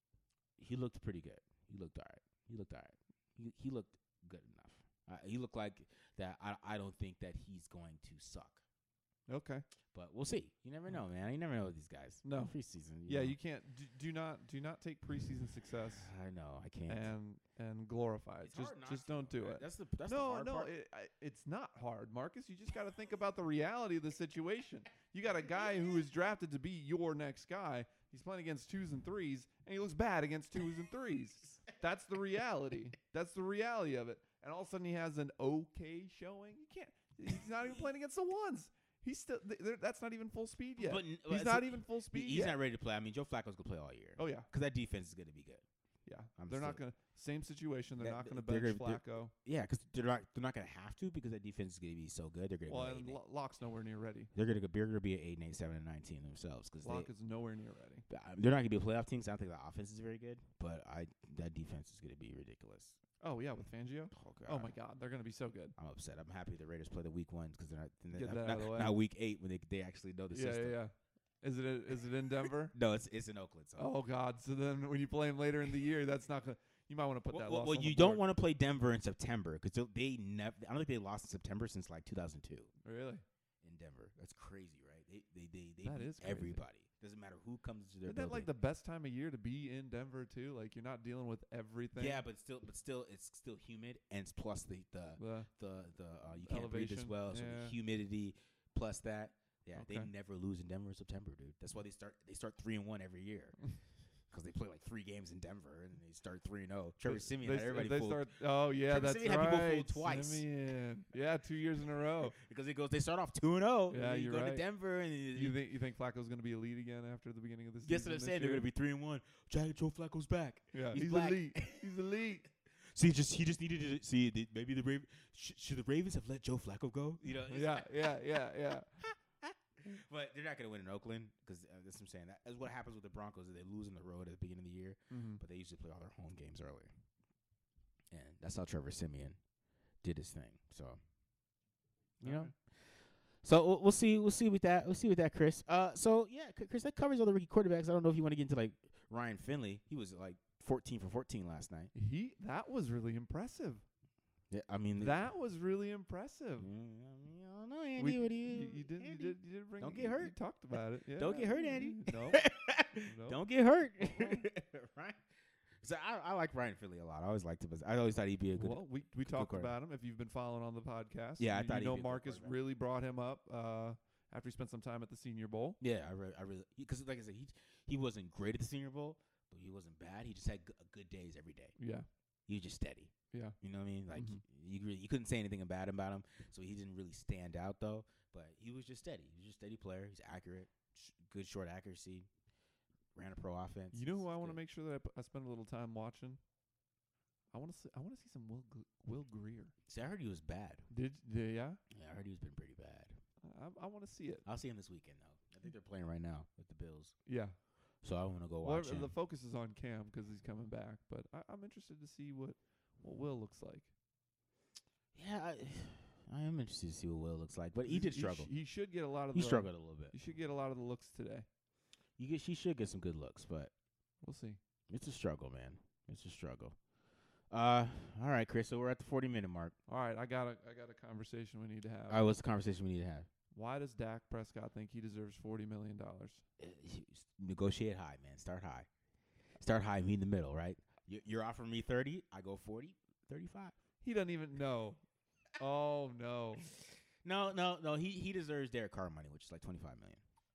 he looked pretty good. He looked all right. He looked all right. He he looked good enough. Uh, he looked like that. I I don't think that he's going to suck. Okay. But we'll see. You never know, man. You never know with these guys. No. Preseason. You Yeah, know. you can't do, do not do not take preseason success I know. I can't. and and glorify it. It's just hard not just to, don't do right? it. That's the that's the no, hard no, part. it, I, it's not hard, Marcus. You just got to think about the reality of the situation. You got a guy who is drafted to be your next guy. He's playing against twos and threes, and he looks bad against twos and threes. That's the reality. That's the reality of it. And all of a sudden, he has an okay showing. You can't. He's not even playing against the ones. He's still. th- th- That's not even full speed yet. But n- he's but not see, even full he- speed He's yet. not ready to play. I mean, Joe Flacco's gonna play all year. Oh yeah, because that defense is gonna be good. yeah. I'm they're not still- gonna. Same situation. They're That- not gonna they're bench gonna- they're- Flacco. Yeah, because they're not they're not gonna have to because that defense is gonna be so good. They're gonna Well, go eight and and eight. Lo- Locke's nowhere near ready. They're gonna go. They're gonna be at eight and eight, seven and nineteen themselves because Locke is nowhere near ready. they're not gonna be a playoff team. So I don't think the offense is very good, but I that defense is gonna be ridiculous. Oh yeah, with Fangio. Oh, God. Oh my God, they're gonna be so good. I'm upset. I'm happy the Raiders play the week ones because they're not they're Get not, that out not, of the way. not week eight when they they actually know the Yeah, system. yeah, yeah. Is it a, is it in Denver? No, it's it's in Oakland. So. Oh God. So then when you play them later in the year, that's not gonna. You might want to put well, that. well, loss well, on you the don't board. want to play Denver in September because they never. I don't think they lost in September since like two thousand two Really? in Denver. That's crazy, right? They they they they That beat is crazy. everybody. Doesn't matter who comes to their Isn't that building. like the best time of year to be in Denver too? Like you're not dealing with everything. yeah, but still, but still, it's still humid, and it's plus the the The, the the uh, you can't breathe as Elevation, well. So yeah. the humidity plus that, yeah, they Okay. never lose in Denver in September, dude. That's why they start they start three and one every year because they play like three games in Denver and they start three and zero. Trevor they- Simeon they, had everybody they fooled start. Oh yeah, Trevor that's Siemian had right. people fooled twice. Simeon. Yeah, two years in a row. because it goes. They start off two and zero. Yeah, you you're go right. to Denver and You think you think Flacco's gonna be elite again after the beginning of the guess season? what I'm this saying? They're year? gonna be three and one. Jack Joe Flacco's back. Yeah, he's he's, black. elite. He's elite. See, just he just needed to see the, maybe the Ravens sh- should the Ravens have let Joe Flacco go? You know, it's- Yeah, yeah, yeah, yeah. But they're not going to win in Oakland because uh, that's what I'm saying. That is what happens with the Broncos. Is they lose on the road at the beginning of the year, Mm-hmm. but they usually play all their home games early. And that's how Trevor Simeon did his thing. So, you know, so we'll, we'll see. We'll see with that. We'll see with that, Chris. Uh, so yeah, C- Chris, that covers all the rookie quarterbacks. I don't know if you want to get into like Ryan Finley. He was like fourteen for fourteen last night. He that was really impressive. Yeah, I mean That was really impressive. Mm, I mean, I don't know, Andy. We- what do you? You, you did. You Andy? did. You did bring. Don't you- get hurt. You talked about it. Yeah. Don't get hurt, Andy. No. No. Don't get hurt. Uh-uh. right? So I, I like Ryan Finley a lot. I always liked him. I always thought he'd be a good. Well, we we good talked quarterback. about him. If you've been following on the podcast, Yeah, I you, thought you he'd know be a good Marcus quarterback. really brought him up uh, after he spent some time at the Senior Bowl. Yeah, I, re- I really because like I said, he he wasn't great at the Senior Bowl, but he wasn't bad. He just had g- good days every day. Yeah. He was just steady. Yeah. You know what I mean? Like Mhm. you really, you couldn't say anything bad about him, so he didn't really stand out though. But he was just steady. He was just a steady player. He's accurate, sh- good short accuracy. Ran a pro offense. You know who It's I want to good. make sure that I, p- I spend a little time watching? I want to see. I want to see some Will G- Will Greer. See, I heard he was bad. Did, did yeah? Yeah, I heard he's been pretty bad. I I want to see it. I'll see him this weekend though. I think they're playing right now with the Bills, Yeah. so I want to go Well, watch him. the focus is on Cam because he's coming back, but I, I'm interested to see what what Will looks like. Yeah, I, I am interested to see what Will looks like, but he did sh- struggle. he should get a lot of. He the, struggled a little bit. He should get a lot of the looks today. You get, she should get some good looks, but We'll see. it's a struggle, man. It's a struggle. Uh, all right, Chris. So we're at the forty minute mark. All right, I got a I got a conversation we need to have. All right, what's the conversation we need to have? Why does Dak Prescott think he deserves forty million dollars? Uh, you s- Negotiate high, man. Start high. Start high. Me in the middle, right? You- You're offering me thirty. I go forty, thirty-five. He doesn't even know. Oh no. No, no, no. He he deserves Derek Carr money, which is like twenty-five million.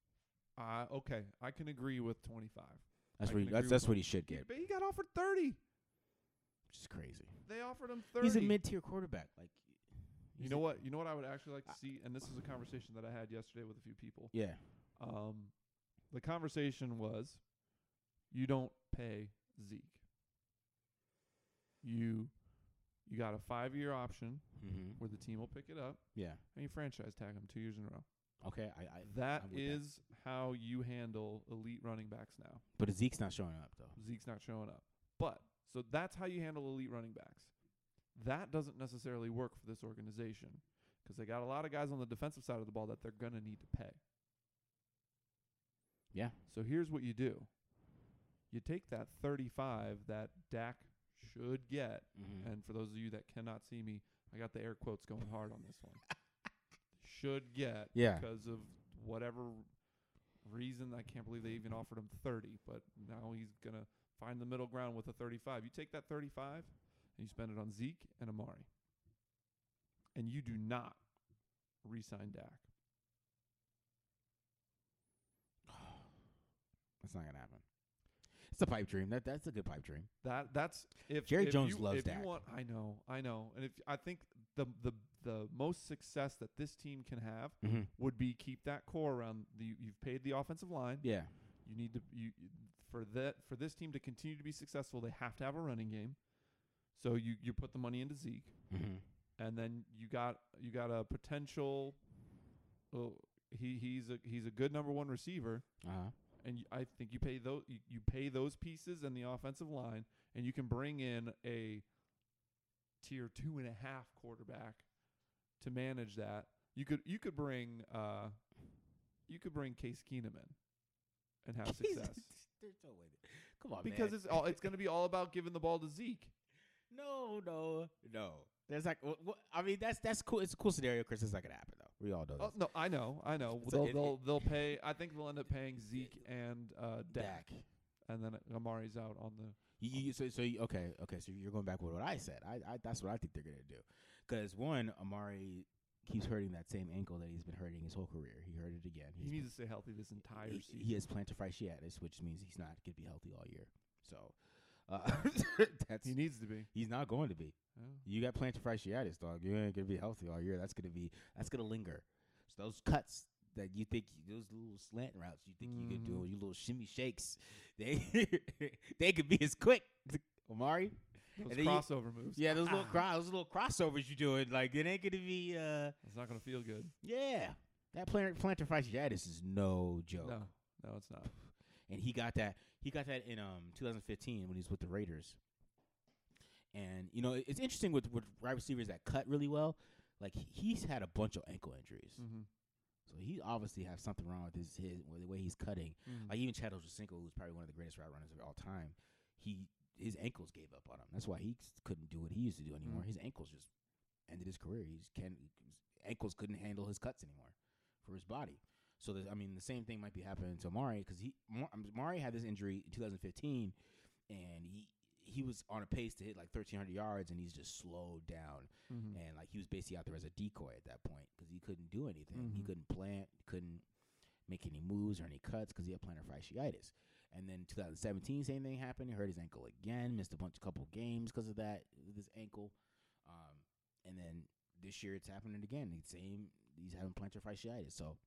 Uh, okay, I can agree with twenty-five. That's I what he, can that's agree that's with what he should get, But he got offered thirty. which is crazy. They offered him thirty. He's a mid tier quarterback. Like, You he's know a- what? You know what I would actually like to see, and this is a conversation that I had yesterday with a few people. Yeah. Um, the conversation was, you don't pay Zeke. You You got a five-year option Mm-hmm. where the team will pick it up, Yeah. and you franchise tag him two years in a row. Okay. I. I That I'm with is how you handle elite running backs now. But Zeke's not showing up though. Zeke's not showing up. But, so that's how you handle elite running backs. That doesn't necessarily work for this organization because they got a lot of guys on the defensive side of the ball that they're going to need to pay. Yeah. So here's what you do. You take that thirty-five that Dak should get, Mm-hmm. and for those of you that cannot see me, I got the air quotes going hard on this one. Should get Yeah. because of whatever reason. I can't believe they even offered him thirty, but now he's going to find the middle ground with a thirty-five. You take that thirty-five and you spend it on Zeke and Amari. And you do not re-sign Dak. That's not gonna happen. It's a pipe dream. That that's a good pipe dream. That that's if Jerry if Jones you, loves if Dak. You want, I know, I know, and if I think the the the most success that this team can have Mm-hmm. would be keep that core around. The, you've paid the offensive line. Yeah. You need to you for that for this team to continue to be successful. They have to have a running game. So you you put the money into Zeke, Mm-hmm. and then you got you got a potential. Oh, he he's a he's a good number one receiver. Uh huh. And y- I think you pay those you, you pay those pieces and the offensive line, and you can bring in a tier two and a half quarterback to manage that. You could you could bring uh you could bring Case Keenum in and have success There's no way. Come on, because man. it's all it's going to be all about giving the ball to Zeke. No, no, no. There's like, wh- wh- I mean, that's that's cool. It's a cool scenario, Chris. It's not gonna happen though. We all know Oh this. no, I know, I know. It's They'll a- it- they'll they'll pay. I think they'll end up paying Zeke and uh, Dak, Dak. and then Amari's out on the. You, you, so, so you, okay, okay. So you're going back with what I said. I, I that's what I think they're gonna do. Because one, Amari keeps hurting that same ankle that he's been hurting his whole career. He hurt it again. He He's needs to stay healthy this entire he, season. he has plantar fasciitis, which means he's not gonna be healthy all year. So uh, that's He needs to be. he's not going to be. Yeah. You got plantar fasciitis, dog. You ain't gonna be healthy all year. That's gonna be that's gonna linger. So those cuts that you think those little slant routes you think you could do, Mhm. you little shimmy shakes, they they could be as quick. Amari, Those And then you- crossover moves. yeah, those little Ah. cro- those little crossovers you doing, like it ain't gonna be. uh It's not going to feel good. Yeah, that plantar plantar fasciitis is no joke. No, no, it's not. And he got that. He got that in um twenty fifteen when he was with the Raiders. And you know it- it's interesting with with wide receivers that cut really well. Like he- he's had a bunch of ankle injuries, Mm-hmm. so he obviously has something wrong with his his with the way he's cutting. Mm-hmm. Like even Chad Ochocinco, who's probably one of the greatest route runners of all time, he his ankles gave up on him. That's why he s- couldn't do what he used to do anymore. Mm. His ankles just ended his career. He's can his ankles couldn't handle his cuts anymore for his body. So there's- I mean, the same thing might be happening to Amari because he Mar- Amari had this injury in twenty fifteen, and he he was on a pace to hit like thirteen hundred yards, and he's just slowed down, Mm-hmm. and like he was basically out there as a decoy at that point because he couldn't do anything. He Mhm. couldn't plant, couldn't make any moves or any cuts because he had plantar fasciitis. And then twenty seventeen, same thing happened. He hurt his ankle again, missed a bunch, couple games because of that, with his ankle. Um, and then this year it's happening again. He's same, he's having plantar fasciitis. So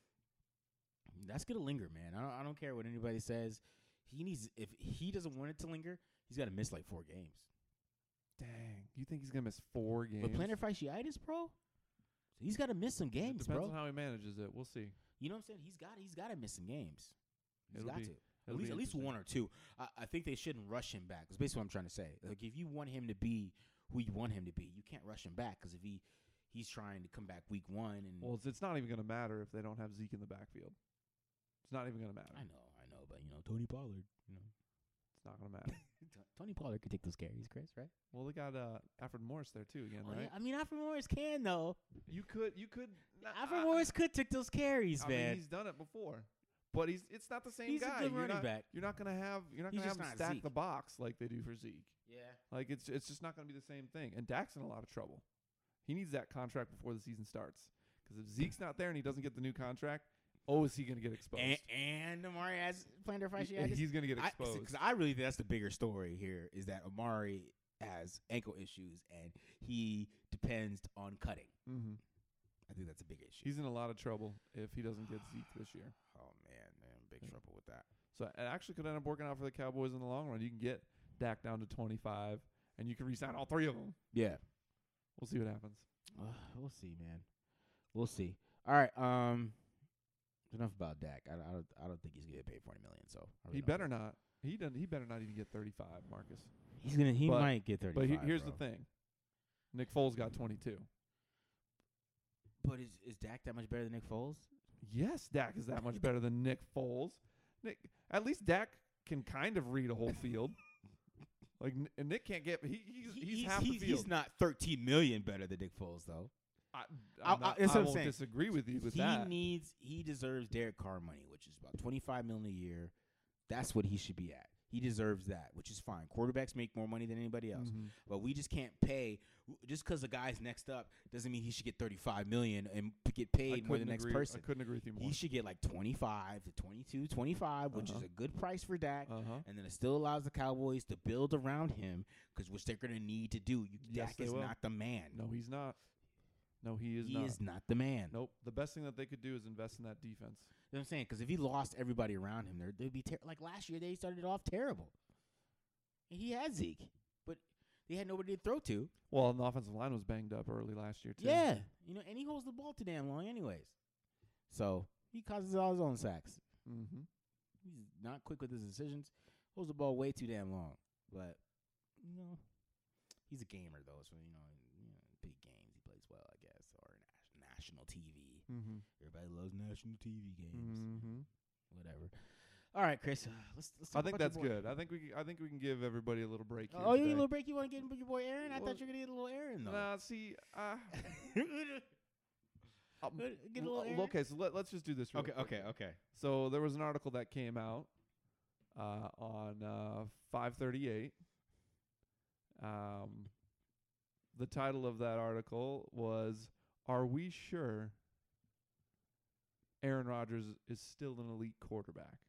that's gonna linger, man. I don't, I don't care what anybody says. He needs, if he doesn't want it to linger, he's got to miss like four games. Dang, you think he's gonna miss four games? But plantar fasciitis, bro, so he's got to miss some It games, depends bro. on how he manages it. We'll see. You know what I'm saying? He's got, he's got to miss some games. He's It'll got be- to. At it'll least, be at least interesting. one or two. I, I think they shouldn't rush him back. That's basically what I'm trying to say. Like, if you want him to be who you want him to be, you can't rush him back because if he he's trying to come back week one and Well, it's, it's not even gonna matter if they don't have Zeke in the backfield. It's not even gonna matter. I know, I know, but you know, Tony Pollard, you know, It's not gonna matter. Tony Pollard could take those carries, Chris, right? Well, they got uh, Alfred Morris there too again, Oh, right? yeah. I mean, Alfred Morris can though. You could, you could. Alfred I- Morris could take those carries, I man. mean, he's done it before, but he's it's not the same He's a guy. good you're running not, back. You're not gonna have you're not He's gonna have just him not stack Zeke. the box like they do for Zeke. Yeah. Like it's it's just not gonna be the same thing. And Dak's in a lot of trouble. He needs that contract before the season starts. Because if Zeke's not there and he doesn't get the new contract, oh, is he gonna get exposed? And, and Amari has plantar He- fasciitis. he's gonna get I, exposed. because I really think that's the bigger story here is that Amari has ankle issues and he depends on cutting. mm-hmm. I think that's a big issue. He's in a lot of trouble if he doesn't get Zeke this year. Oh man, man, big Yeah. trouble with that. So it actually could end up working out for the Cowboys in the long run. You can get Dak down to twenty-five, and you can re-sign all three of them. Yeah. We'll see what happens. Uh, we'll see, man. We'll see. All right. Um, enough about Dak. I, I don't. I don't think he's gonna get paid forty million. So I really He don't better think- not. He doesn't. He better not even get thirty-five, Marcus. He's gonna. He But- might get thirty-five. But he, here's bro. the thing. Nick Foles got twenty-two. But is is Dak that much better than Nick Foles? Yes, Dak is that much better than Nick Foles. Nick, at least Dak can kind of read a whole field. Like N- and Nick can't get. He, he's, He- he's, half he's, the field. he's not thirteen million better than Nick Foles though. I, I- I'm I- not- that's I what I'm won't saying. disagree with you with he that. needs. He deserves Derek Carr money, which is about twenty-five million a year. That's what he should be at. He deserves that, which is fine. Quarterbacks make more money than anybody else, Mhm. but we just can't pay. Just because the guy's next up doesn't mean he should get thirty-five million and p- get I paid more than the couldn't next agree- person. I couldn't agree with you more. He should get like twenty-five to twenty-two, twenty-five, which Uh-huh. is a good price for Dak. Uh-huh. And then it still allows the Cowboys to build around him, because which they're going to need to do. You, Yes, Dak they is will. not the man. No, he's not. No, he is he not. is not the man. Nope. The best thing that they could do is invest in that defense. You know what I'm saying? Because if he lost everybody around him, there they'd be ter- like last year. They started off terrible. And he had Zeke, but they had nobody to throw to. Well, and the offensive line was banged up early last year too. Yeah, you know, and he holds the ball too damn long, anyways. So he causes all his own sacks. Mm-hmm. He's not quick with his decisions. Holds the ball way too damn long. But you know, he's a gamer though, so you know, you know, big games he plays well, I guess, or nas- national T V. Mm-hmm. Everybody loves national T V games. Mm-hmm. Whatever. All right, Chris. Uh, let's. let's I talk think about that's your boy. good. I think we. c- I think we can give everybody a little break here Oh, you today. need a little break? You want to get with your boy Aaron? I Well, thought you were gonna get a little Aaron though. Nah, see, uh, um, Get a little l- Aaron? okay. So let, let's just do this. Real Okay. quick. Okay. Okay. So there was an article that came out uh, on uh, five thirty-eight. Um, the title of that article was, "Are we sure Aaron Rodgers is still an elite quarterback?"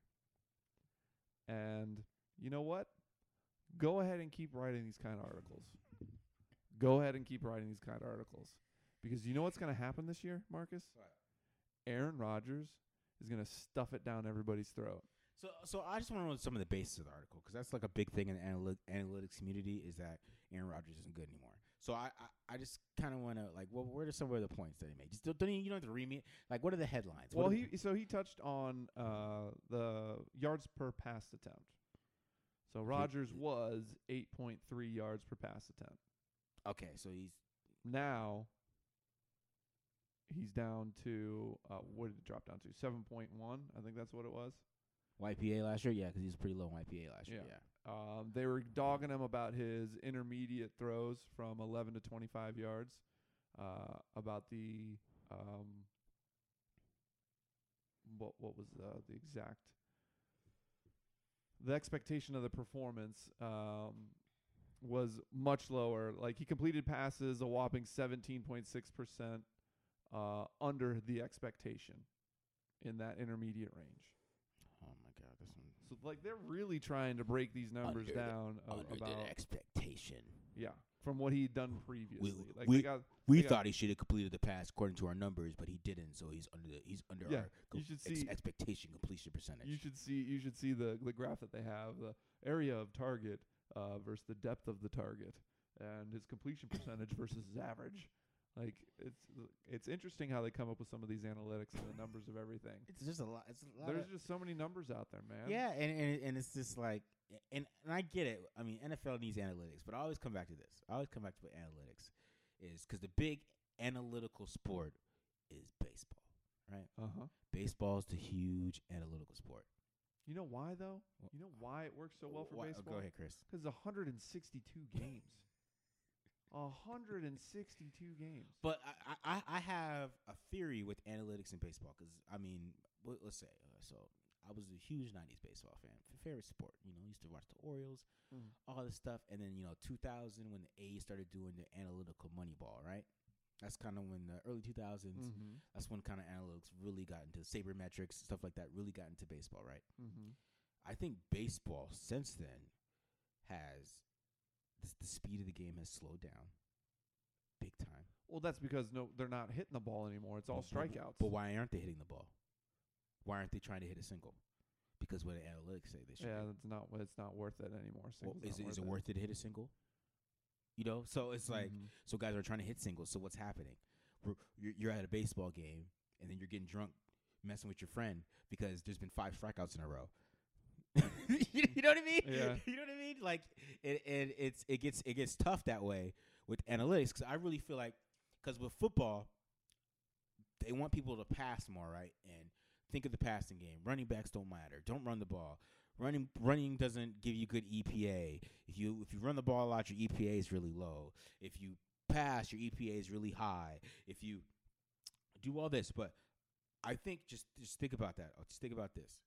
And you know what? Go ahead and keep writing these kind of articles. Go ahead and keep writing these kind of articles. Because you know what's going to happen this year, Marcus? What? Aaron Rodgers is going to stuff it down everybody's throat. So, so I just want to know some of the basis of the article, because that's like a big thing in the analy- analytics community, is that Aaron Rodgers isn't good anymore. So I, I, I just kind of want to like, well, what are some of the points that he made? Just don't, don't even, you don't have to read me. Like, what are the headlines? What Well, are he the- so he touched on uh, the yards per pass attempt. So Rodgers was eight point three yards per pass attempt. okay, so he's Now he's down to uh, what did it drop down to? seven point one. I think that's what it was. Y P A last year, yeah, because he was pretty low in Y P A last year. Yeah. Yeah. Um, they were dogging him about his intermediate throws from eleven to twenty-five yards. Uh, about the um, what what was the the exact the expectation of the performance um, was much lower. Like he completed passes a whopping seventeen point six percent uh, under the expectation in that intermediate range. Oh my God, this one. So like they're really trying to break these numbers Under the- down a- Under about the expectation. yeah from what he'd done previously. like we- they got We They got- thought he should have completed the pass according to our numbers, but he didn't. So he's under the he's under Yeah, our you co- should ex- see- expectation completion percentage. you should see you should see the the graph that they have, the area of target uh, versus the depth of the target, and his completion percentage versus his average. Like it's it's interesting how they come up with some of these analytics and the numbers of everything. It's just a lot. It's a lot. There's of, just so many numbers out there, man. yeah, and, and and it's just like, and and I get it. I mean, N F L needs analytics, but I always come back to this. I always come back to what analytics is, because the big analytical sport is baseball, right? Uh huh. Baseball is the huge analytical sport. You know why though? Wh- You know why it works so well for Why- baseball? Go ahead, Chris. Because one hundred sixty-two games. one hundred sixty-two games. But I, I, I have a theory with analytics in baseball, because I mean, what- let's say, uh, so I was a huge nineties baseball fan, f- favorite sport. You know, used to watch the Orioles, Mm. all this stuff, and then you know, two thousand when the A's started doing the analytical Moneyball, right? That's kind of when the early two thousands. Mm-hmm. That's when kind of analytics really got into sabermetrics, stuff like that. Really got into baseball, right? Mm-hmm. I think baseball since then has this, the speed of the game has slowed down, big time. Well, that's because no, they're not hitting the ball anymore. It's all But- but- strikeouts. But why aren't they hitting the ball? Why aren't they trying to hit a single? Because what the analytics say they should. yeah, do. that's not. It's not worth it anymore. Well, Single's is it not is it worth it to hit a single? You know, so it's like Mhm. so guys are trying to hit singles. So what's happening? We're, you're, you're at a baseball game, and then you're getting drunk, messing with your friend because there's been five strikeouts in a row. you, you know what I mean? Yeah. You know what I mean? Like it, it, it's it gets it gets tough that way with analytics because I really feel like because with football, they want people to pass more, right? And think of the passing game. Running backs don't matter. Don't run the ball. Running running doesn't give you good E P A. If you if you run the ball a lot, your E P A is really low. If you pass, your E P A is really high. If you do all this, but I think just just think about that. Just think about this.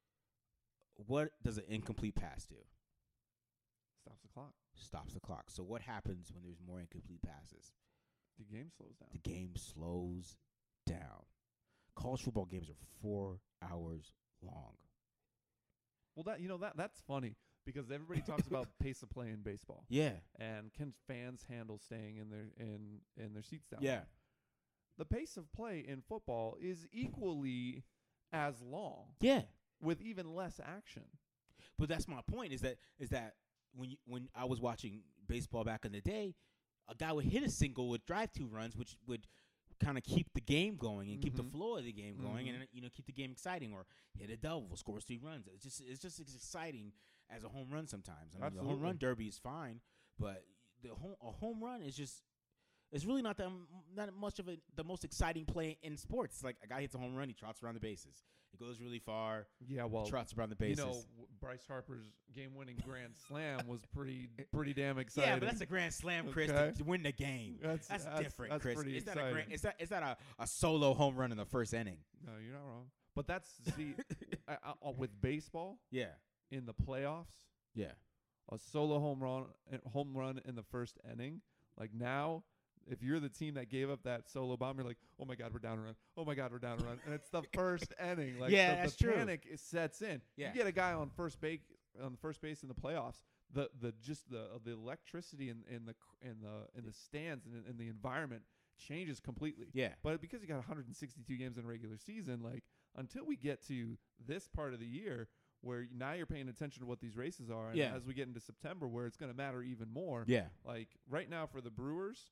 What does an incomplete pass do? Stops the clock. Stops the clock. So what happens when there's more incomplete passes? The game slows down. The game slows down. College football games are four hours long. Well, that you know that that's funny because everybody talks about pace of play in baseball. Yeah. And can fans handle staying in their in in their seats down Yeah. there? The pace of play in football is equally as long Yeah. with even less action. But that's my point is that is that when you, when I was watching baseball back in the day, a guy would hit a single with drive two runs, which would kind of keep the game going and keep the Mhm. flow of the game going, Mhm. and you know keep the game exciting. Or hit a double, scores three runs. It's just it's just as exciting as a home run sometimes. I mean, the home Absolutely. run derby is fine, but the home a home run is just. It's really not that m- not much of a, the most exciting play in sports. It's like a guy hits a home run, he trots around the bases. It goes really far, Yeah, well, trots around the you bases. know, w- Bryce Harper's game-winning grand slam was pretty pretty damn exciting. yeah, but that's a grand slam, Chris, Okay. to, to win the game. That's, That's, different, that's Chris. Pretty It's not exciting. a grand, it's not it's not a, a solo home run in the first inning. No, you're not wrong. But that's see, I, I, uh, with baseball Yeah, in the playoffs, yeah, a solo home run home run in the first inning. Like now, if you're the team that gave up that solo bomb, you're like, oh my god, we're down a run. Oh my god, we're down a run, and it's the first inning. Like Yeah, the, that's the true. panic is sets in. Yeah. You get a guy on first base on the first base in the playoffs. The the just the the electricity in, in the in the in the stands and in, in the environment changes completely. yeah, But because you got one hundred sixty-two games in a regular season, like until we get to this part of the year where now you're paying attention to what these races are, and Yeah. as we get into September where it's going to matter even more. yeah, Like right now for the Brewers,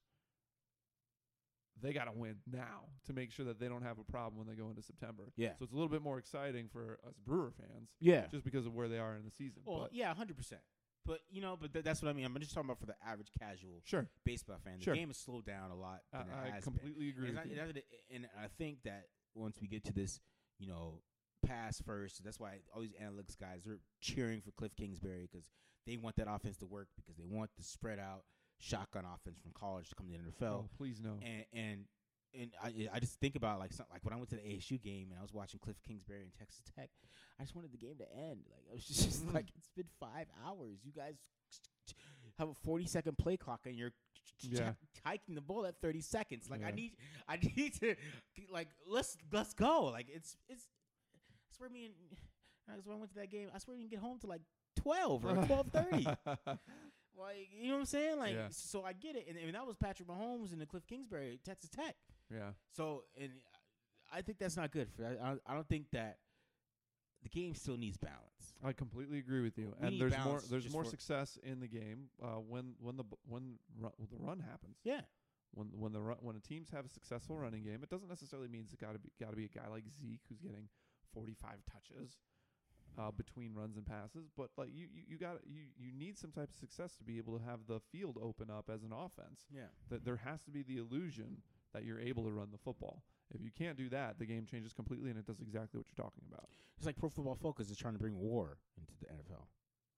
they got to win now to make sure that they don't have a problem when they go into September. yeah, So it's a little bit more exciting for us Brewer fans yeah. just because of where they are in the season. Well, But yeah, hundred percent. But you know, but th- that's what I mean. I'm just talking about for the average casual sure, baseball fan. The Sure. game has slowed down a lot. I, Than it I has been. completely agree And, with I, you. and I- and I think that once we get to this, you know, pass first, that's why all these analytics guys are cheering for Cliff Kingsbury because they want that offense to work because they want the spread out shotgun offense from college to come to the N F L. Oh, please no. And and and I I just think about like some, like when I went to the A S U game and I was watching Cliff Kingsbury and Texas Tech, I just wanted the game to end. Like I was just, just Mm. like it's been five hours. You guys have a forty second play clock and you're Yeah. hiking the ball at thirty seconds. Like I Yeah. need I need to like let's let's go. Like it's it's I swear me and I swear I went to that game. I swear we didn't get home to like twelve or twelve thirty. Like, you know what I'm saying? Like, Yeah. so I get it. And, and that was Patrick Mahomes and the Cliff Kingsbury, Texas Tech. Yeah. So, and I think that's not good. For I, I don't think that the game still needs balance. I completely agree with you. We and need there's more balance there's just more for- success in the game uh, when when the b- when ru- the run happens. Yeah. When when the run, when the teams have a successful running game, it doesn't necessarily mean it's got to be got to be a guy like Zeke who's getting forty-five touches uh, between runs and passes. But like you you, you got you you need some type of success to be able to have the field open up as an offense. Yeah. That there has to be the illusion that you're able to run the football. If you can't do that, the game changes completely, and it does exactly what you're talking about. It's like Pro Football Focus is trying to bring war into the N F L.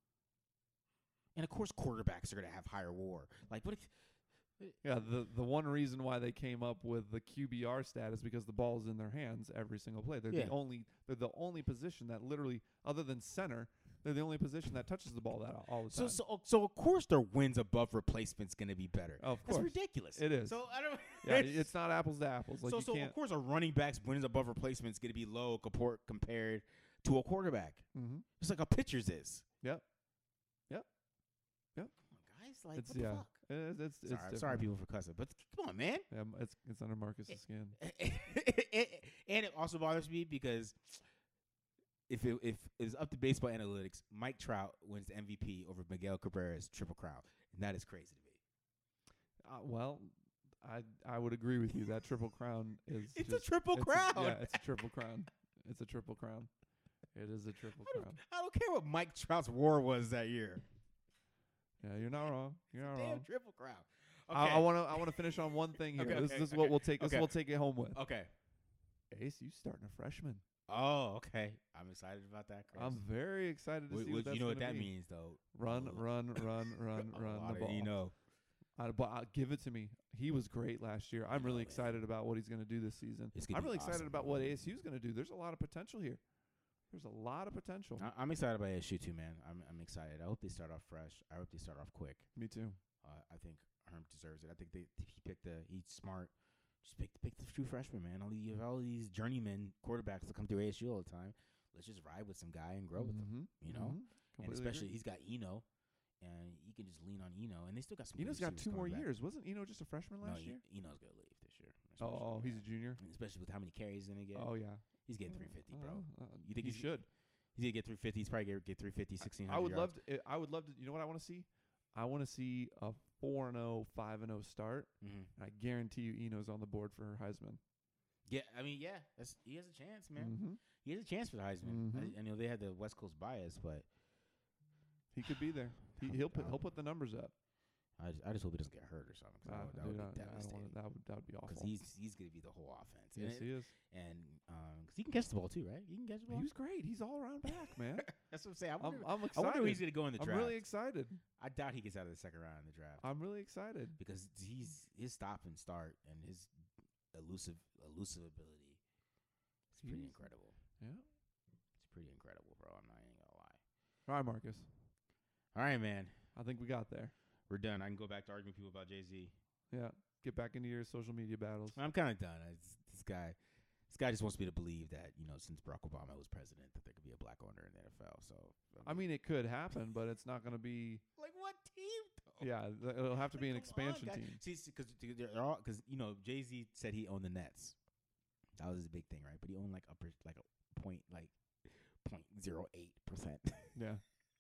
And of course, quarterbacks are going to have higher war. Like, what? If, Yeah, the the one reason why they came up with the Q B R stat is because the ball's in their hands every single play. They're Yeah. the only they're the only position that literally, other than center, they're the only position that touches the ball that all the so, time. so, so of course, their wins above replacement's going to be better. Of That's course. ridiculous. It is. So I don't. yeah, it's not apples to apples. Like so, you so can't. of course, a running back's wins above replacement is going to be low compor- compared to a quarterback. Mm-hmm. Just like a pitcher's is. Yep. Yep. Yep. Come on, guys. Like, It's what the yeah. fuck? It's it's, it's Sorry, different. sorry, people for cussing, but come on, man. Yeah, m- it's it's under Marcus's skin. And it also bothers me because if it if it's up to baseball analytics, Mike Trout wins the M V P over Miguel Cabrera's Triple Crown, and that is crazy to me. Uh, well, I I would agree with you. That triple crown is It's just, a triple it's crown. A, yeah, it's a triple crown. It's a triple crown. It is a triple I don't, crown. I don't care what Mike Trout's war was that year. Yeah, you're not wrong. You're not Damn wrong. triple crown. I, Okay. I want to I want to finish on one thing here. Okay, this, okay, this is okay, what we'll take. This okay. is what we'll take it home with. Okay. Ace, you starting a freshman. Oh, okay. I'm excited about that, Chris. I'm very excited to Wait, see what- what that's you know what gonna that be. means, though. Run, A run, run, run, a run lot the of ball. Eno. I, but uh, give it to me. He was great last year. I'm know, really man. excited about what he's going to do this season. It's gonna I'm be really excited awesome. about what A S U is going to do. There's a lot of potential here. There's a lot of potential. I- I'm excited about A S U too, man. I'm I'm excited. I hope they start off fresh. I hope they start off quick. Me too. Uh, I think Herm deserves it. I think they he picked the he's smart. Just pick pick the true freshman, man. All these all these journeyman quarterbacks that come through A S U all the time. Let's just ride with some guy and grow with him. Mm-hmm. You know, mm-hmm. and especially he's got Eno, and you can just lean on Eno, and they still got some. good Eno's got receivers two more coming back. years. Wasn't Eno just a freshman No, last E- year? Eno's gonna leave this year. Oh, especially, oh, he's yeah. a junior. And especially with how many carries he's gonna get. Oh yeah, He's getting three fifty, bro. Uh, uh, You think he he's- should? He's gonna get three fifty. He's probably gonna get three fifty, sixteen hundred. I would love to. I would love to. You know what I want to see? I want to see a four and oh, five and oh start. Mm-hmm. And I guarantee you, Eno's on the board for Heisman. Yeah, I mean, yeah, that's, he has a chance, man. Mm-hmm. He has a chance for the Heisman. Mhm. I, I know they had the West Coast bias, but He could be there. He, he'll put, he'll put the numbers up. I just, I just hope he doesn't get hurt or something. 'Cause Ah, that, dude, would, I- that I would be don't wanna- devastating. that would that would be awful. Because he's he's gonna be the whole offense. yes, and he is. and um, cause he can catch the ball too, right? He can catch the He ball. was great. He's all around back, man. That's what I'm saying. I I'm, wonder, I'm I excited. wonder where he's gonna go in the I'm draft. really excited. I doubt he gets out of the second round in the draft I'm really excited. because he's his stop and start and his elusive elusive ability. It's pretty He's- incredible. Yeah. It's pretty incredible, bro. I'm not even gonna lie. All right, Marcus. All right, man. I think we got there. We're done. I can go back to arguing with people about Jay-Z. Yeah. Get back into your social media battles. I'm kind of done. I, this guy, this guy just wants me to believe that, you know, since Barack Obama was president, that there could be a black owner in the N F L. So I mean, it could happen, but it's not going to be. like what team? Though? Yeah, th- it'll have to be an Like, come on, expansion guys. team. See, because they're all because you know Jay Z said he owned the Nets. That was his big thing, right? But he owned like upper like a point like point zero eight percent. Yeah.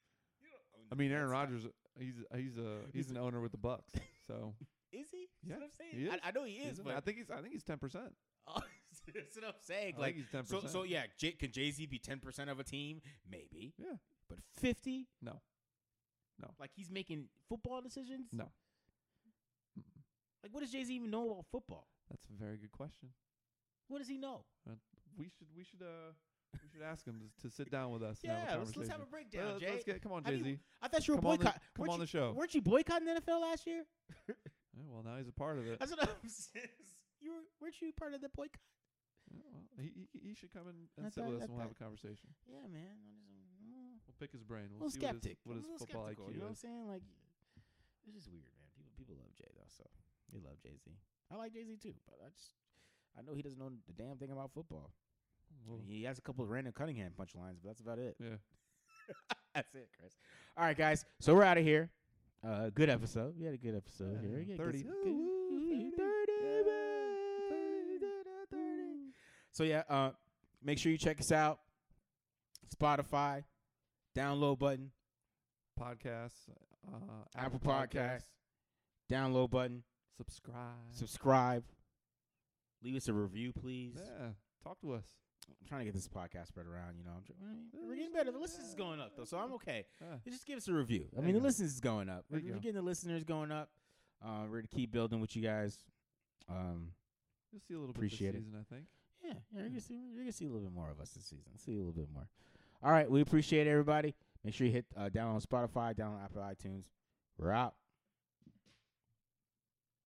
I mean, Aaron Rodgers. He's he's a he's an owner with the Bucks. So Is he? Yeah, That's what I'm saying. he is. I, I know he is, Isn't it? but I think he's I think he's ten percent. oh, that's what I'm saying. I Like, think he's ten so percent. so yeah, J- can Jay Z be ten percent of a team? Maybe, Yeah. but fifty? No. No. Like he's making football decisions? No. Like, what does Jay Z even know about football? That's a very good question. What does he know? We should we should uh we should ask him to, to sit down with us. and have a Yeah, let's, let's conversation. have a breakdown, Let's, Jay. let's get come on, How do Jay Z. you- I thought you were Come on the- boycott. come weren't on you, the show. Weren't you boycotting the N F L last year? Yeah, well, now he's a part of it. That's what I'm saying. You were, weren't you part of the boycott? Yeah, well, he, he he should come in and I sit thought- with us I and we'll have a thought- conversation. Yeah, man. I'm just, uh, We'll pick his brain. a We'll little see what his, skeptic. what I'm his a little football skeptical, I Q you know what I'm is. saying? Like, it's just weird, man. People people love Jay though, so they love Jay Z. I like Jay Z too, but I just I know he doesn't know the damn thing about football. Well, He has a couple of Randall Cunningham punchlines, but that's about it. yeah. That's it, Chris. All right, guys. So we're out of here. Uh, good episode. We had a good episode Yeah, here. Yeah, thirty. good- Ooh, good- ooh, thirty, thirty. baby. thirty. So yeah, uh, make sure you check us out. Spotify, download button, Podcasts. Uh, Apple Podcasts, download button, Subscribe. subscribe, leave us a review, please. Yeah. Talk to us. I'm trying to get this podcast spread around. You know, I'm tr- we're getting better. The listens is going up though, so I'm okay. Yeah. You just give us a review. I There mean, you the go. listens is going up. We're, There you we're go. getting the listeners going up. Uh, we're gonna keep building with you guys. Um, You'll see a little Appreciate bit it. this season, I think. yeah, yeah, you're gonna see, you're gonna see a little bit more of us this season. See a little bit more. All right, we appreciate everybody. Make sure you hit uh, down on Spotify, down on Apple iTunes. We're out.